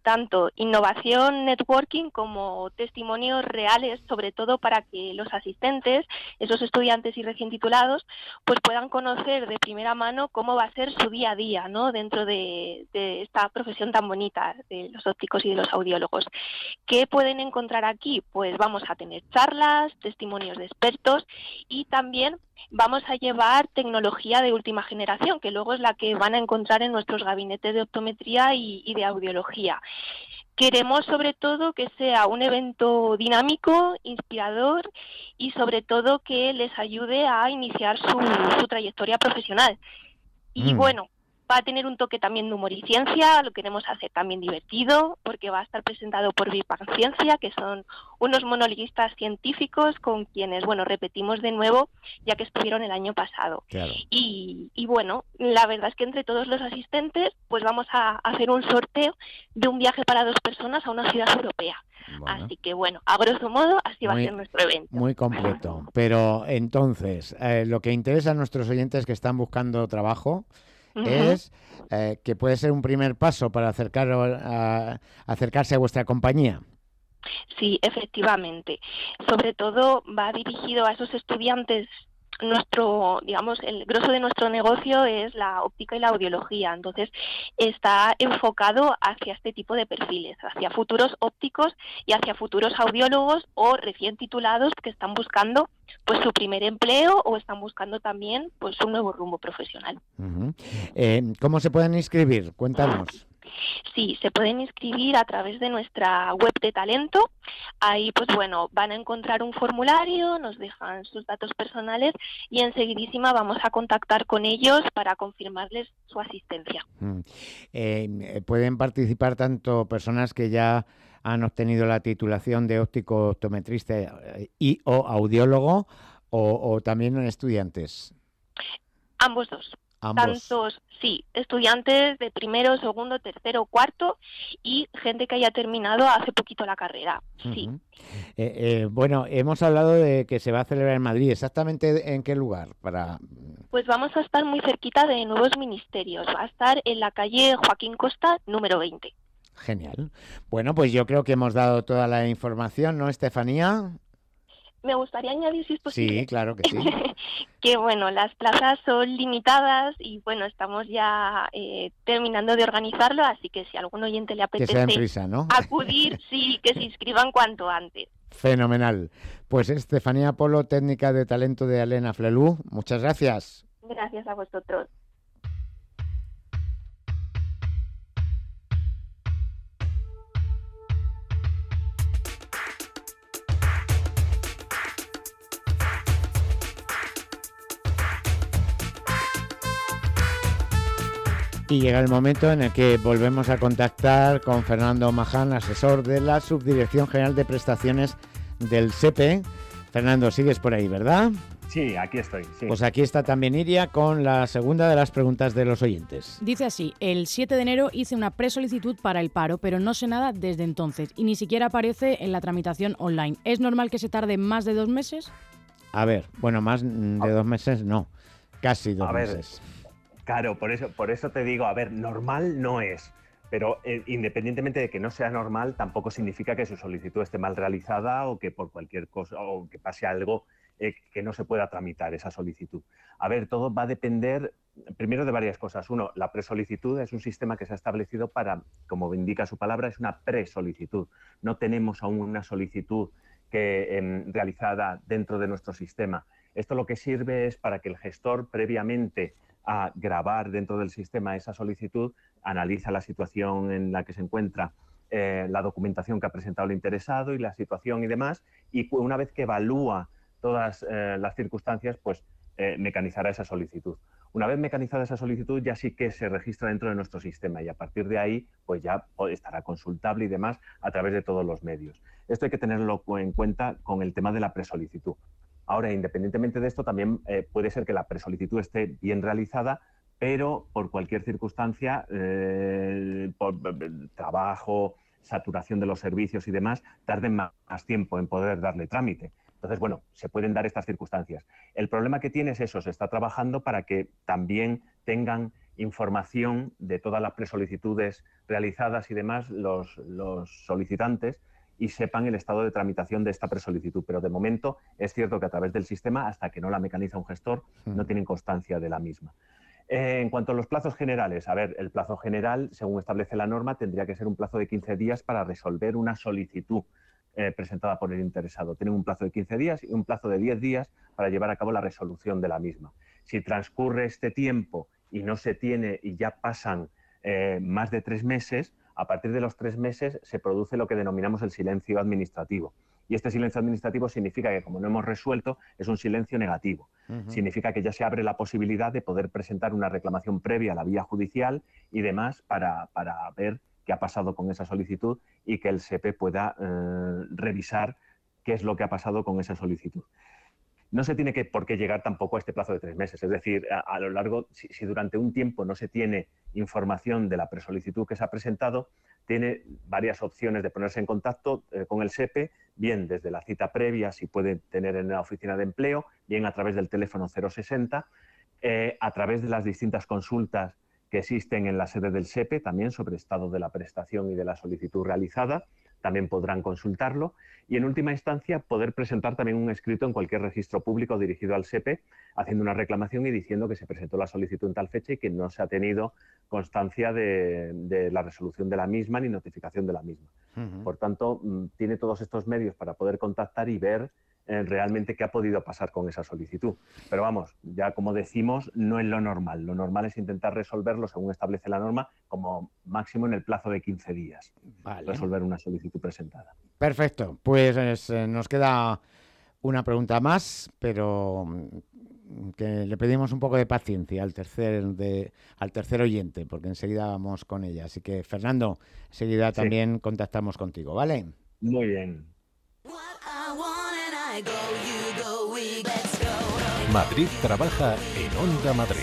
J: tanto innovación, networking, como testimonios reales, sobre todo para que los asistentes, esos estudiantes y recién titulados, pues puedan conocer de primera mano cómo va a ser su día a día, ¿no?, dentro de esta profesión tan bonita de los ópticos y de los audiólogos. ¿Qué pueden encontrar aquí? Pues vamos a tener charlas, testimonios de expertos y también vamos a llevar tecnología de última generación, que luego es la que van a encontrar en nuestros gabinetes de optometría y de audiología. Queremos sobre todo que sea un evento dinámico, inspirador y sobre todo que les ayude a iniciar su trayectoria profesional. Y bueno, va a tener un toque también de humor y ciencia, lo queremos hacer también divertido, porque va a estar presentado por Vipan Ciencia, que son unos monologuistas científicos con quienes, bueno, repetimos de nuevo, ya que estuvieron el año pasado.
B: Claro.
J: Y bueno, la verdad es que entre todos los asistentes, pues vamos a hacer un sorteo de un viaje para 2 personas a una ciudad europea.
B: Bueno.
J: Así que bueno, a grosso modo, así va a ser nuestro evento.
B: Muy completo. Pero entonces, lo que interesa a nuestros oyentes que están buscando trabajo es que puede ser un primer paso para acercarse a vuestra compañía.
J: Sí, efectivamente. Sobre todo va dirigido a esos estudiantes. El grosso de nuestro negocio es la óptica y la audiología, entonces está enfocado hacia este tipo de perfiles, hacia futuros ópticos y hacia futuros audiólogos o recién titulados que están buscando pues su primer empleo o están buscando también pues un nuevo rumbo profesional.
B: ¿Cómo se pueden inscribir? Cuéntanos.
J: Sí, se pueden inscribir a través de nuestra web de talento. Ahí, pues bueno, van a encontrar un formulario, nos dejan sus datos personales y enseguidísima vamos a contactar con ellos para confirmarles su asistencia.
B: Pueden participar tanto personas que ya han obtenido la titulación de óptico optometrista y o audiólogo o también estudiantes.
J: Ambos dos. Tantos, sí, estudiantes de primero, segundo, tercero, cuarto y gente que haya terminado hace poquito la carrera, sí.
B: Bueno, hemos hablado de que se va a celebrar en Madrid. ¿Exactamente en qué lugar?
J: Pues vamos a estar muy cerquita de Nuevos Ministerios. Va a estar en la calle Joaquín Costa, número 20.
B: Genial. Bueno, pues yo creo que hemos dado toda la información, ¿no, Estefanía?
J: Me gustaría añadir, si es posible.
B: Sí, claro que sí.
J: Que bueno, las plazas son limitadas y bueno, estamos ya terminando de organizarlo, así que si a algún oyente le apetece
B: que sea en prisa, ¿no?
J: acudir, sí, que se inscriban cuanto antes.
B: Fenomenal. Pues Estefanía Polo, técnica de talento de Alena Flelú, muchas gracias.
J: Gracias a vosotros.
B: Y llega el momento en el que volvemos a contactar con Fernando Maján, asesor de la Subdirección General de Prestaciones del SEPE. Fernando, sigues por ahí, ¿verdad?
F: Sí, aquí estoy. Sí.
B: Pues aquí está también Iria con la segunda de las preguntas de los oyentes.
C: Dice así: el 7 de enero hice una presolicitud para el paro, pero no sé nada desde entonces y ni siquiera aparece en la tramitación online. ¿Es normal que se tarde más de 2 meses?
B: A ver, bueno, más de 2 meses no, casi 2 meses.
F: Claro, por eso te digo, a ver, normal no es, pero independientemente de que no sea normal, tampoco significa que su solicitud esté mal realizada o que por cualquier cosa o que pase algo que no se pueda tramitar esa solicitud. A ver, todo va a depender primero de varias cosas. Uno, la presolicitud es un sistema que se ha establecido para, como indica su palabra, es una presolicitud. No tenemos aún una solicitud realizada dentro de nuestro sistema. Esto lo que sirve es para que el gestor previamente a grabar dentro del sistema esa solicitud, analiza la situación en la que se encuentra, la documentación que ha presentado el interesado y la situación y demás, y una vez que evalúa todas las circunstancias, pues mecanizará esa solicitud. Una vez mecanizada esa solicitud, ya sí que se registra dentro de nuestro sistema y a partir de ahí pues ya estará consultable y demás a través de todos los medios. Esto hay que tenerlo en cuenta con el tema de la presolicitud. Ahora, independientemente de esto, también puede ser que la presolicitud esté bien realizada, pero por cualquier circunstancia, por trabajo, saturación de los servicios y demás, tarden más tiempo en poder darle trámite. Entonces, bueno, se pueden dar estas circunstancias. El problema que tiene es eso, se está trabajando para que también tengan información de todas las presolicitudes realizadas y demás los solicitantes y sepan el estado de tramitación de esta presolicitud. Pero de momento es cierto que a través del sistema, hasta que no la mecaniza un gestor, no tienen constancia de la misma. En cuanto a los plazos generales, a ver, el plazo general, según establece la norma, tendría que ser un plazo de 15 días para resolver una solicitud presentada por el interesado. Tienen un plazo de 15 días y un plazo de 10 días para llevar a cabo la resolución de la misma. Si transcurre este tiempo y no se tiene y ya pasan más de 3 meses, a partir de los 3 meses se produce lo que denominamos el silencio administrativo. Y este silencio administrativo significa que, como no hemos resuelto, es un silencio negativo. Significa que ya se abre la posibilidad de poder presentar una reclamación previa a la vía judicial y demás para ver qué ha pasado con esa solicitud y que el SEPE pueda revisar qué es lo que ha pasado con esa solicitud. No se tiene por qué llegar tampoco a este plazo de 3 meses. Es decir, a lo largo, si durante un tiempo no se tiene información de la presolicitud que se ha presentado, tiene varias opciones de ponerse en contacto con el SEPE, bien desde la cita previa, si puede tener en la oficina de empleo, bien a través del teléfono 060, a través de las distintas consultas que existen en la sede del SEPE, también sobre estado de la prestación y de la solicitud realizada, también podrán consultarlo, y en última instancia poder presentar también un escrito en cualquier registro público dirigido al SEPE, haciendo una reclamación y diciendo que se presentó la solicitud en tal fecha y que no se ha tenido constancia de la resolución de la misma ni notificación de la misma. Por tanto, tiene todos estos medios para poder contactar y ver realmente qué ha podido pasar con esa solicitud. Pero vamos, ya como decimos, no es lo normal. Lo normal es intentar resolverlo, según establece la norma, como máximo en el plazo de 15 días. Resolver una solicitud presentada.
B: Perfecto. Pues nos queda una pregunta más, pero que le pedimos un poco de paciencia al tercer oyente, porque enseguida vamos con ella. Así que, Fernando, enseguida también contactamos contigo, ¿vale?
F: Muy bien.
A: Madrid trabaja en Onda Madrid.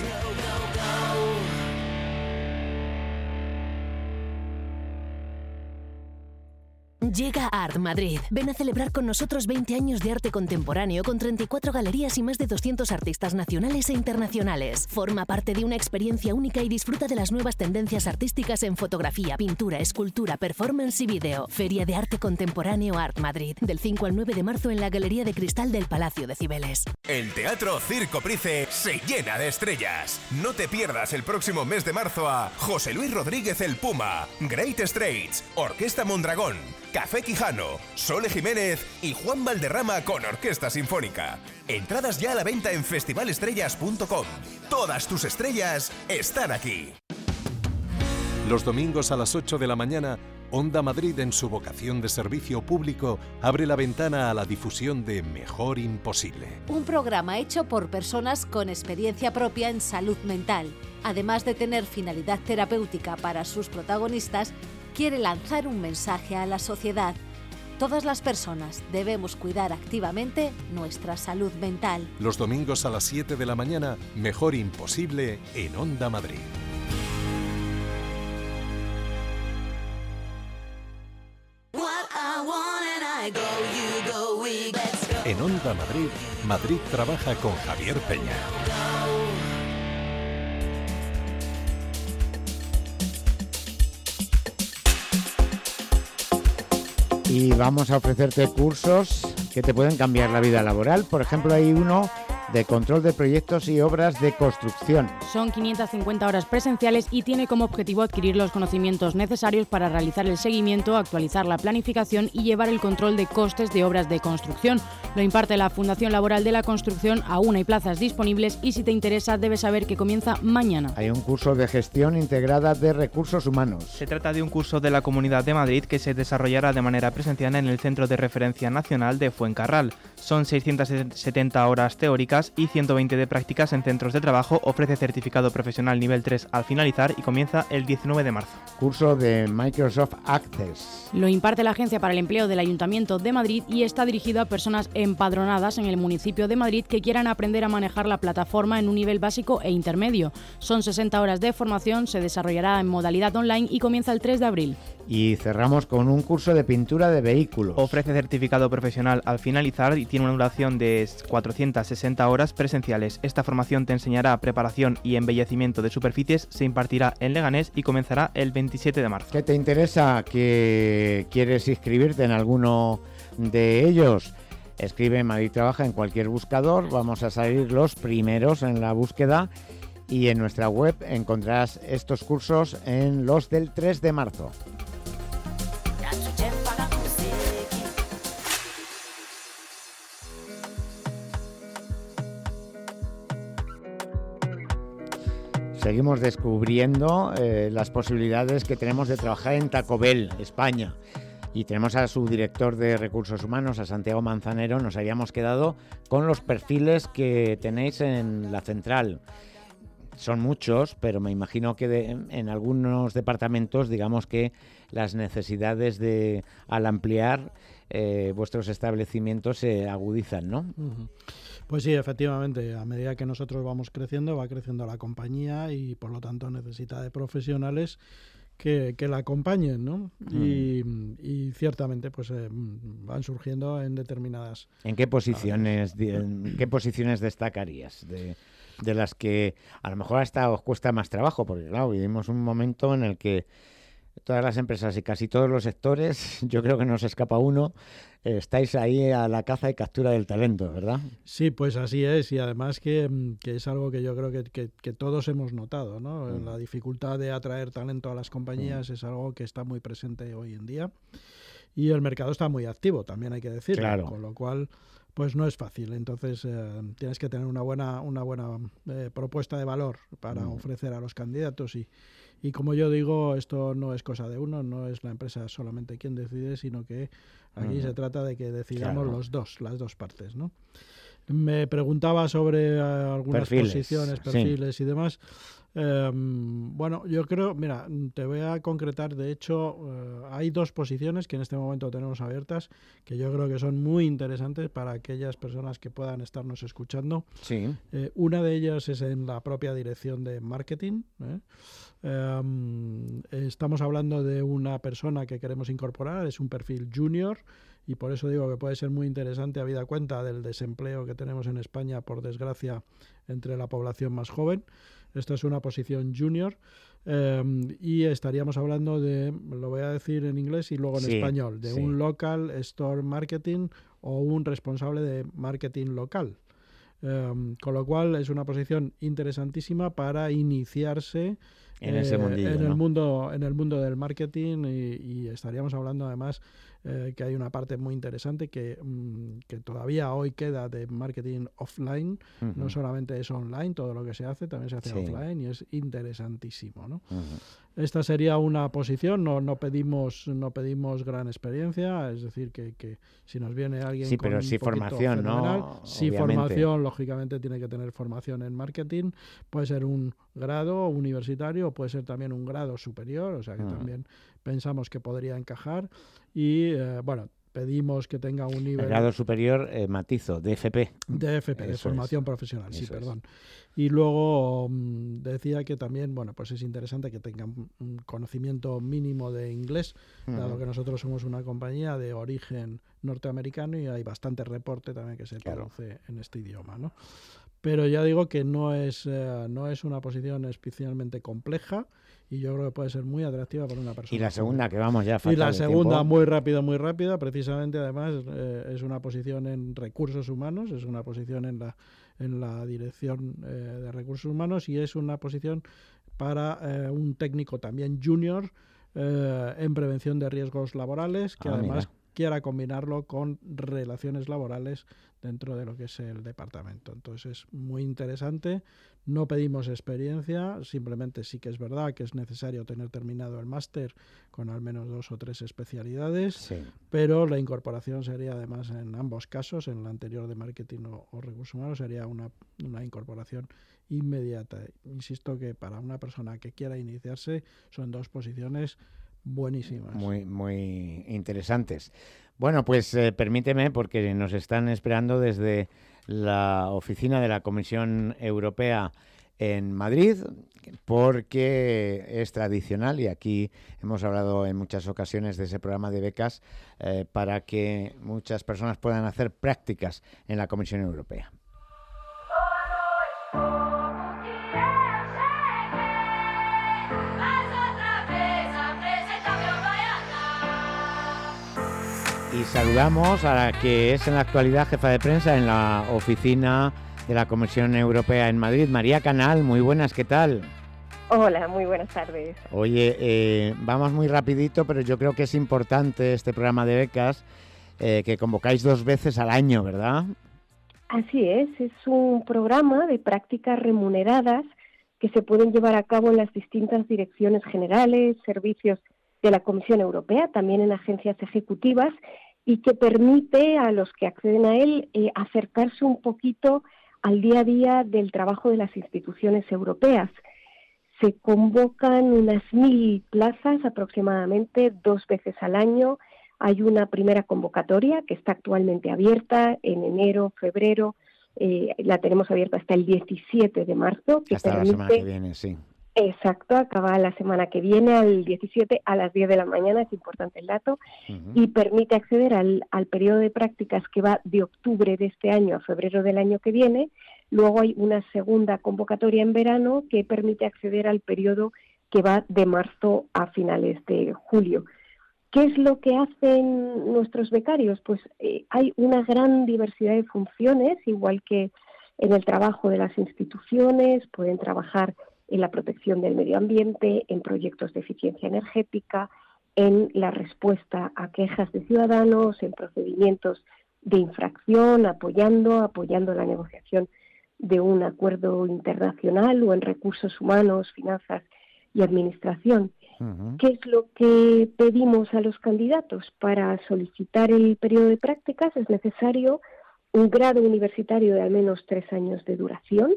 H: Llega Art Madrid. Ven a celebrar con nosotros 20 años de arte contemporáneo con 34 galerías y más de 200 artistas nacionales e internacionales. Forma parte de una experiencia única y disfruta de las nuevas tendencias artísticas en fotografía, pintura, escultura, performance y vídeo. Feria de Arte Contemporáneo Art Madrid, del 5 al 9 de marzo en la Galería de Cristal del Palacio de Cibeles.
K: El Teatro Circo Price se llena de estrellas. No te pierdas el próximo mes de marzo a José Luis Rodríguez el Puma, Great Straits, Orquesta Mondragón, Café Quijano, Sole Jiménez y Juan Valderrama con Orquesta Sinfónica. Entradas ya a la venta en festivalestrellas.com. Todas tus estrellas están aquí.
A: Los domingos a las 8 de la mañana, Onda Madrid, en su vocación de servicio público, abre la ventana a la difusión de Mejor Imposible.
L: Un programa hecho por personas con experiencia propia en salud mental. Además de tener finalidad terapéutica para sus protagonistas, quiere lanzar un mensaje a la sociedad. Todas las personas debemos cuidar activamente nuestra salud mental.
A: Los domingos a las 7 de la mañana, Mejor Imposible en Onda Madrid. En Onda Madrid, Madrid trabaja con Javier Peña.
B: Y vamos a ofrecerte cursos que te pueden cambiar la vida laboral. Por ejemplo, hay uno de control de proyectos y obras de construcción.
C: Son 550 horas presenciales y tiene como objetivo adquirir los conocimientos necesarios para realizar el seguimiento, actualizar la planificación y llevar el control de costes de obras de construcción. Lo imparte la Fundación Laboral de la Construcción, aún hay plazas disponibles y si te interesa debes saber que comienza mañana.
B: Hay un curso de gestión integrada de recursos humanos.
D: Se trata de un curso de la Comunidad de Madrid que se desarrollará de manera presencial en el Centro de Referencia Nacional de Fuencarral. Son 670 horas teóricas y 120 de prácticas en centros de trabajo. Ofrece certificado profesional nivel 3 al finalizar y comienza el 19 de marzo.
B: Curso de Microsoft Access.
C: Lo imparte la Agencia para el Empleo del Ayuntamiento de Madrid y está dirigido a personas empadronadas en el municipio de Madrid que quieran aprender a manejar la plataforma en un nivel básico e intermedio. Son 60 horas de formación, se desarrollará en modalidad online y comienza el 3 de abril.
B: Y cerramos con un curso de pintura de vehículos.
D: Ofrece certificado profesional al finalizar y tiene una duración de 460 40 horas presenciales. Esta formación te enseñará preparación y embellecimiento de superficies, se impartirá en Leganés y comenzará el 27 de marzo.
B: ¿Qué te interesa? ¿Que quieres inscribirte en alguno de ellos? Escribe Madrid Trabaja en cualquier buscador, vamos a salir los primeros en la búsqueda y en nuestra web encontrarás estos cursos en los del 3 de marzo. Seguimos descubriendo las posibilidades que tenemos de trabajar en Taco Bell, España. Y tenemos a su director de Recursos Humanos, a Santiago Manzanero. Nos habíamos quedado con los perfiles que tenéis en la central. Son muchos, pero me imagino que en algunos departamentos, digamos que las necesidades al ampliar vuestros establecimientos se agudizan, ¿no?
E: Uh-huh. Pues sí, efectivamente, a medida que nosotros vamos creciendo, va creciendo la compañía y por lo tanto necesita de profesionales que la acompañen, ¿no? Y ciertamente pues van surgiendo en determinadas...
B: ¿En qué posiciones destacarías de las que a lo mejor hasta os cuesta más trabajo? Porque claro, vivimos un momento en el que todas las empresas y casi todos los sectores, yo creo que no se escapa uno, estáis ahí a la caza y captura del talento, ¿verdad?
E: Sí, pues así es, y además que es algo que yo creo que todos hemos notado, ¿no? La dificultad de atraer talento a las compañías es algo que está muy presente hoy en día, y el mercado está muy activo, también hay que decirlo,
B: claro.
E: Con lo cual pues no es fácil. Entonces tienes que tener una buena propuesta de valor para ofrecer a los candidatos y como yo digo, esto no es cosa de uno, no es la empresa solamente quien decide, sino que aquí se trata de que decidamos las dos partes, ¿no? Me preguntaba sobre algunas posiciones, perfiles y demás. Bueno, yo creo, mira, te voy a concretar, de hecho, hay dos posiciones que en este momento tenemos abiertas, que yo creo que son muy interesantes para aquellas personas que puedan estarnos escuchando.
B: Sí.
E: Una de ellas es en la propia dirección de marketing. Estamos hablando de una persona que queremos incorporar, es un perfil junior, y por eso digo que puede ser muy interesante habida cuenta del desempleo que tenemos en España, por desgracia, entre la población más joven. Esta es una posición junior y estaríamos hablando de, lo voy a decir en inglés y luego en español, de un local store marketing o un responsable de marketing local. Con lo cual es una posición interesantísima para iniciarse
B: en ese mundillo,
E: en el mundo del marketing y estaríamos hablando además que hay una parte muy interesante que todavía hoy queda de marketing offline, no solamente es online, todo lo que se hace también se hace offline y es interesantísimo, ¿no? Esta sería una posición, no pedimos gran experiencia, es decir, que si nos viene alguien
B: con pero sí formación, fenomenal,
E: ¿no? Sí, formación, lógicamente tiene que tener formación en marketing, puede ser un grado universitario, puede ser también un grado superior, o sea que también pensamos que podría encajar y bueno, pedimos que tenga un nivel...
B: El grado superior, matizo, DFP.
E: DFP, de formación profesional, sí, perdón. Y luego decía que también, bueno, pues es interesante que tenga un conocimiento mínimo de inglés, dado que nosotros somos una compañía de origen norteamericano y hay bastante reporte también que se traduce en este idioma, ¿no? Pero ya digo que no es una posición especialmente compleja y yo creo que puede ser muy atractiva para una persona.
B: Y la segunda, que vamos ya fatal.
E: Y la segunda, muy rápida, precisamente además es una posición en recursos humanos, es una posición en la dirección de recursos humanos y es una posición para un técnico también junior en prevención de riesgos laborales, que además quiera combinarlo con relaciones laborales dentro de lo que es el departamento. Entonces es muy interesante. No pedimos experiencia, simplemente sí que es verdad que es necesario tener terminado el máster con al menos 2 o 3 especialidades, pero la incorporación sería además en ambos casos, en el anterior de marketing o recursos humanos, sería una incorporación inmediata. Insisto que para una persona que quiera iniciarse son 2 posiciones buenísimas.
B: Muy interesantes. Bueno, pues permíteme, porque nos están esperando desde la oficina de la Comisión Europea en Madrid, porque es tradicional, y aquí hemos hablado en muchas ocasiones de ese programa de becas, para que muchas personas puedan hacer prácticas en la Comisión Europea. Y saludamos a la que es en la actualidad jefa de prensa en la oficina de la Comisión Europea en Madrid, María Canal. Muy buenas, ¿qué tal?
M: Hola, muy buenas tardes.
B: Oye, vamos muy rapidito, pero yo creo que es importante este programa de becas que convocáis 2 veces al año, ¿verdad?
M: Así es un programa de prácticas remuneradas que se pueden llevar a cabo en las distintas direcciones generales, servicios de la Comisión Europea, también en agencias ejecutivas, y que permite a los que acceden a él acercarse un poquito al día a día del trabajo de las instituciones europeas. Se convocan unas 1.000 plazas aproximadamente 2 veces al año. Hay una primera convocatoria que está actualmente abierta en enero, febrero. La tenemos abierta hasta el 17 de marzo. Que
B: hasta
M: permite...
B: la semana que viene, sí.
M: Exacto, acaba la semana que viene, al 17 a las 10 de la mañana, es importante el dato, y permite acceder al periodo de prácticas que va de octubre de este año a febrero del año que viene. Luego hay una segunda convocatoria en verano que permite acceder al periodo que va de marzo a finales de julio. ¿Qué es lo que hacen nuestros becarios? Pues hay una gran diversidad de funciones, igual que en el trabajo de las instituciones. Pueden trabajar en la protección del medio ambiente, en proyectos de eficiencia energética, en la respuesta a quejas de ciudadanos, en procedimientos de infracción, apoyando la negociación de un acuerdo internacional, o en recursos humanos, finanzas y administración. ¿Qué es lo que pedimos a los candidatos? Para solicitar el periodo de prácticas es necesario un grado universitario de al menos 3 años de duración.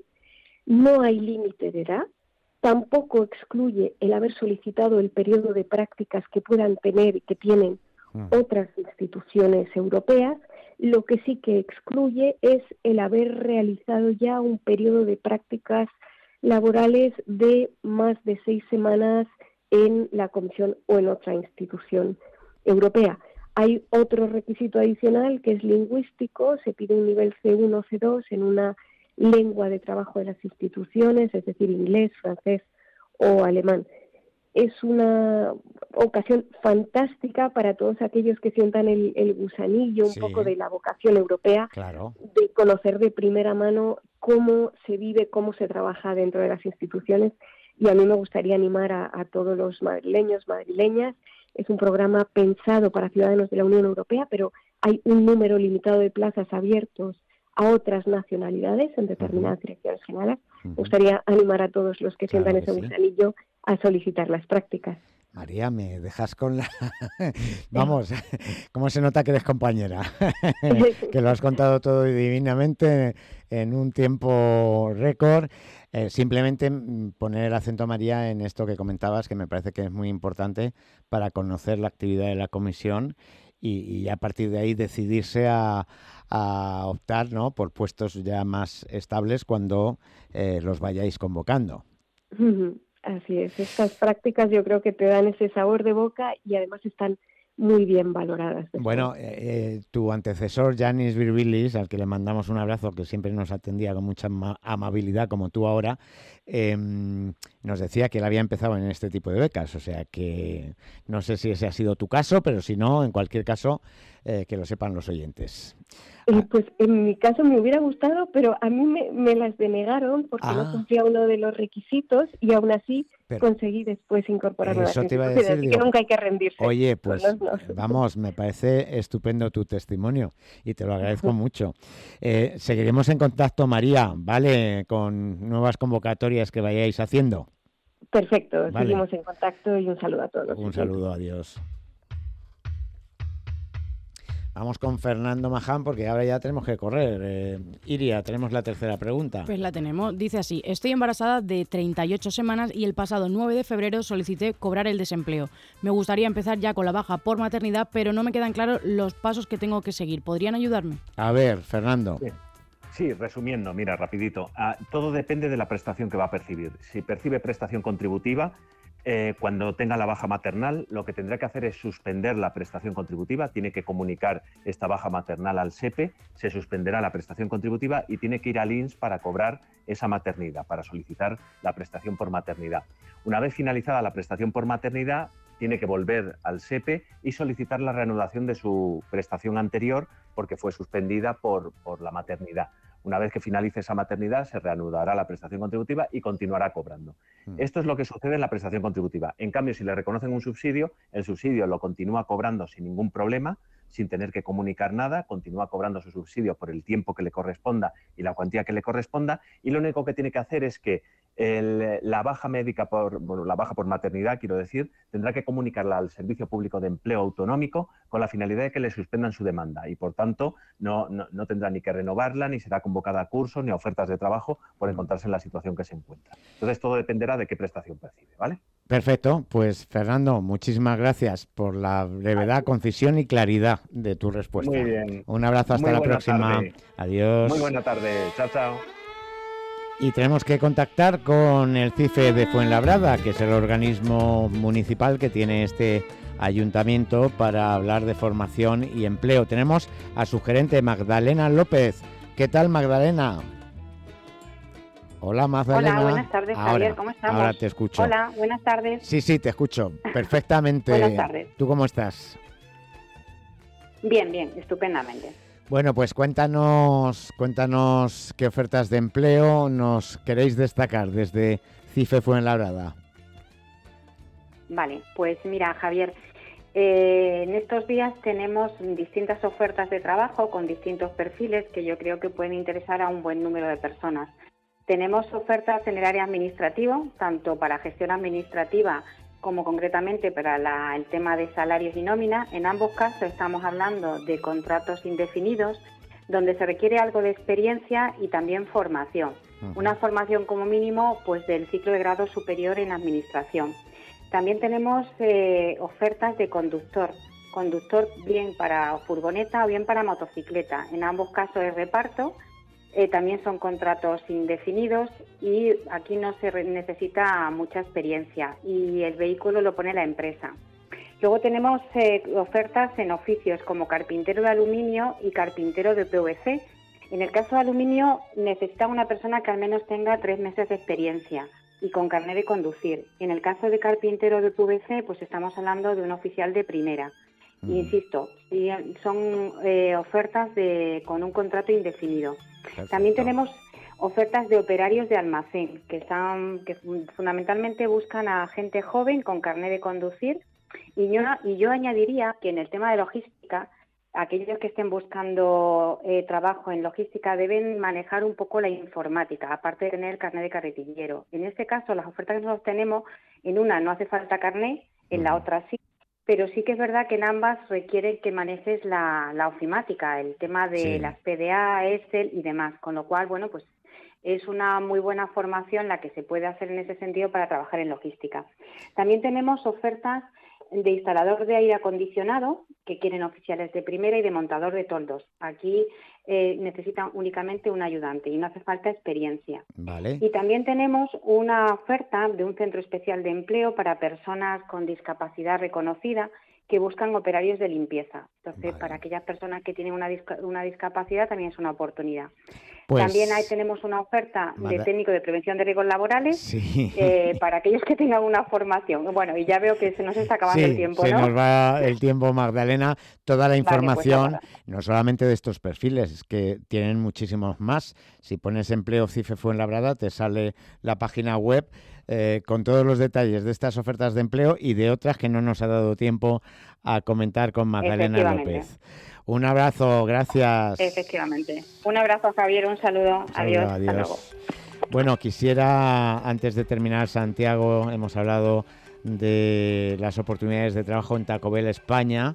M: No hay límite de edad. Tampoco excluye el haber solicitado el periodo de prácticas que puedan tener y que tienen otras instituciones europeas. Lo que sí que excluye es el haber realizado ya un periodo de prácticas laborales de más de 6 semanas en la Comisión o en otra institución europea. Hay otro requisito adicional que es lingüístico. Se pide un nivel C1 o C2 en una lengua de trabajo de las instituciones, es decir, inglés, francés o alemán. Es una ocasión fantástica para todos aquellos que sientan el gusanillo un poco de la vocación europea,
B: claro,
M: de conocer de primera mano cómo se vive, cómo se trabaja dentro de las instituciones. Y a mí me gustaría animar a todos los madrileños, madrileñas. Es un programa pensado para ciudadanos de la Unión Europea, pero hay un número limitado de plazas abiertos a otras nacionalidades en determinadas direcciones generales. Me gustaría animar a todos los que sientan ese gusanillo a solicitar las prácticas.
B: María, me dejas con la... Vamos, cómo se nota que eres compañera, que lo has contado todo divinamente en un tiempo récord. Simplemente poner el acento, María, en esto que comentabas, que me parece que es muy importante para conocer la actividad de la comisión y a partir de ahí decidirse a optar, ¿no?, por puestos ya más estables cuando los vayáis convocando.
M: Así es, estas prácticas yo creo que te dan ese sabor de boca y además están muy bien valoradas.
B: Bueno, tu antecesor, Yanis Virbilis, al que le mandamos un abrazo, que siempre nos atendía con mucha amabilidad, como tú ahora, nos decía que él había empezado en este tipo de becas. O sea que no sé si ese ha sido tu caso, pero si no, en cualquier caso, que lo sepan los oyentes.
M: Pues en mi caso me hubiera gustado, pero a mí me las denegaron porque no cumplía uno de los requisitos y aún así conseguí después incorporarme a la institución. Así que nunca hay que rendirse.
B: Oye, pues vamos, me parece estupendo tu testimonio y te lo agradezco mucho. Seguiremos en contacto, María, ¿vale? Con nuevas convocatorias que vayáis haciendo.
M: Perfecto,
B: vale.
M: Seguimos en contacto y un saludo a todos.
B: Un saludo, adiós. Vamos con Fernando Maján porque ahora ya tenemos que correr. Iria, tenemos la tercera pregunta.
C: Pues la tenemos. Dice así: estoy embarazada de 38 semanas y el pasado 9 de febrero solicité cobrar el desempleo. Me gustaría empezar ya con la baja por maternidad, pero no me quedan claros los pasos que tengo que seguir. ¿Podrían ayudarme?
B: A ver, Fernando.
F: Sí, resumiendo, mira, rapidito. Todo depende de la prestación que va a percibir. Si percibe prestación contributiva, cuando tenga la baja maternal, lo que tendrá que hacer es suspender la prestación contributiva, tiene que comunicar esta baja maternal al SEPE, se suspenderá la prestación contributiva y tiene que ir al INS para cobrar esa maternidad, para solicitar la prestación por maternidad. Una vez finalizada la prestación por maternidad, tiene que volver al SEPE y solicitar la reanudación de su prestación anterior porque fue suspendida por la maternidad. Una vez que finalice esa maternidad, se reanudará la prestación contributiva y continuará cobrando. Esto es lo que sucede en la prestación contributiva. En cambio, si le reconocen un subsidio, el subsidio lo continúa cobrando sin ningún problema, sin tener que comunicar nada, continúa cobrando su subsidio por el tiempo que le corresponda y la cuantía que le corresponda, y lo único que tiene que hacer es que la baja la baja por maternidad, quiero decir, tendrá que comunicarla al Servicio Público de Empleo Autonómico con la finalidad de que le suspendan su demanda y, por tanto, no tendrá ni que renovarla, ni será convocada a cursos, ni a ofertas de trabajo por encontrarse en la situación que se encuentra. Entonces, todo dependerá de qué prestación percibe, ¿vale?
B: Perfecto. Pues, Fernando, muchísimas gracias por la brevedad, concisión y claridad de tu respuesta.
F: Muy bien.
B: Un abrazo, hasta la próxima.
F: Tarde.
B: Adiós.
F: Muy buena tarde. Chao, chao.
B: Y tenemos que contactar con el CIFE de Fuenlabrada, que es el organismo municipal que tiene este ayuntamiento para hablar de formación y empleo. Tenemos a su gerente, Magdalena López. ¿Qué tal, Magdalena? Hola, Magdalena.
N: Hola, buenas tardes, Javier, ¿cómo estamos?
B: Ahora te escucho.
N: Hola, buenas tardes.
B: Sí, te escucho perfectamente.
N: Buenas tardes.
B: ¿Tú cómo estás?
N: Bien, estupendamente.
B: Bueno, pues cuéntanos qué ofertas de empleo nos queréis destacar desde CIFE Fuenlabrada.
N: Vale, pues mira, Javier, en estos días tenemos distintas ofertas de trabajo con distintos perfiles que yo creo que pueden interesar a un buen número de personas. Tenemos ofertas en el área administrativo, tanto para gestión administrativa como concretamente para el tema de salarios y nómina. En ambos casos estamos hablando de contratos indefinidos, donde se requiere algo de experiencia y también formación. Una formación como mínimo pues del ciclo de grado superior en administración. También tenemos ofertas de conductor bien para furgoneta o bien para motocicleta. En ambos casos es reparto. También son contratos indefinidos y aquí no se necesita mucha experiencia y el vehículo lo pone la empresa. Luego tenemos ofertas en oficios como carpintero de aluminio y carpintero de PVC. En el caso de aluminio necesita una persona que al menos tenga 3 meses de experiencia y con carnet de conducir. En el caso de carpintero de PVC, pues estamos hablando de un oficial de primera. Insisto, son ofertas con un contrato indefinido. Perfecto. También tenemos ofertas de operarios de almacén, que fundamentalmente buscan a gente joven con carnet de conducir. Y yo añadiría que en el tema de logística, aquellos que estén buscando trabajo en logística deben manejar un poco la informática, aparte de tener el carnet de carretillero. En este caso, las ofertas que nosotros tenemos, en una no hace falta carnet, en la otra sí. Pero sí que es verdad que en ambas requieren que manejes la ofimática, el tema de las PDA, Excel y demás. Con lo cual, bueno, pues es una muy buena formación la que se puede hacer en ese sentido para trabajar en logística. También tenemos ofertas de instalador de aire acondicionado, que quieren oficiales de primera, y de montador de toldos. Aquí necesitan únicamente un ayudante y no hace falta experiencia.
B: Vale.
N: Y también tenemos una oferta de un centro especial de empleo para personas con discapacidad reconocida que buscan operarios de limpieza. Entonces, para aquellas personas que tienen una discapacidad también es una oportunidad. Pues, también ahí tenemos una oferta de técnico de prevención de riesgos laborales para aquellos que tengan una formación. Bueno, y ya veo que se nos está acabando el tiempo, ¿no?
B: Se nos va el tiempo, Magdalena. Toda la información, no solamente de estos perfiles, es que tienen muchísimos más. Si pones empleo CIFE Fuenlabrada, te sale la página web con todos los detalles de estas ofertas de empleo y de otras que no nos ha dado tiempo a comentar con Magdalena López. Un abrazo, gracias.
N: Efectivamente. Un abrazo, Javier, un saludo. Adiós. Hasta luego.
B: Bueno, quisiera, antes de terminar, Santiago, hemos hablado de las oportunidades de trabajo en Taco Bell España.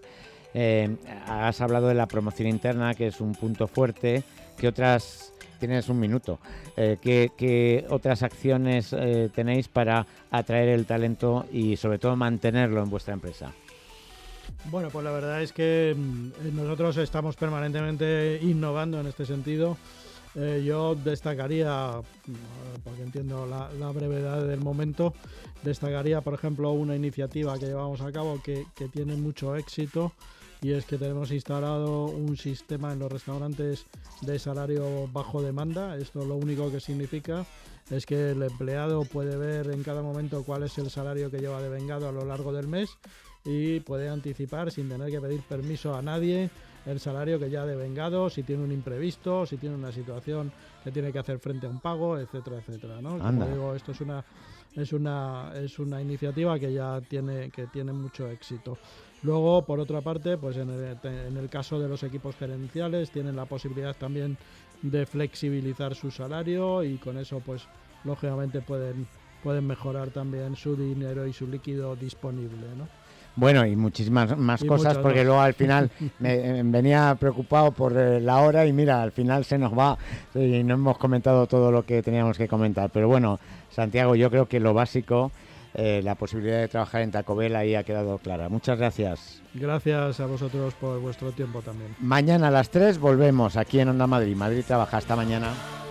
B: Has hablado de la promoción interna, que es un punto fuerte. ¿Qué otras... Tienes un minuto. ¿Qué otras acciones tenéis para atraer el talento y sobre todo mantenerlo en vuestra empresa?
E: Bueno, pues la verdad es que nosotros estamos permanentemente innovando en este sentido. Yo destacaría, porque entiendo la brevedad del momento, destacaría, por ejemplo, una iniciativa que llevamos a cabo que tiene mucho éxito, y es que tenemos instalado un sistema en los restaurantes de salario bajo demanda. Esto lo único que significa es que el empleado puede ver en cada momento cuál es el salario que lleva devengado a lo largo del mes y puede anticipar sin tener que pedir permiso a nadie el salario que ya ha devengado, si tiene un imprevisto, si tiene una situación que tiene que hacer frente a un pago, etcétera, etcétera, ¿no? Como digo, esto es una iniciativa que ya tiene mucho éxito. Luego, por otra parte, pues en el caso de los equipos gerenciales tienen la posibilidad también de flexibilizar su salario, y con eso, pues lógicamente pueden mejorar también su dinero y su líquido disponible, ¿no?
B: Bueno, y muchísimas más cosas, porque más. Luego al final me venía preocupado por la hora y mira, al final se nos va y no hemos comentado todo lo que teníamos que comentar. Pero bueno, Santiago, yo creo que lo básico, la posibilidad de trabajar en Taco Bell ahí ha quedado clara. Muchas gracias.
E: Gracias a vosotros por vuestro tiempo también.
B: Mañana a las 3 volvemos aquí en Onda Madrid. Madrid trabaja. Hasta mañana.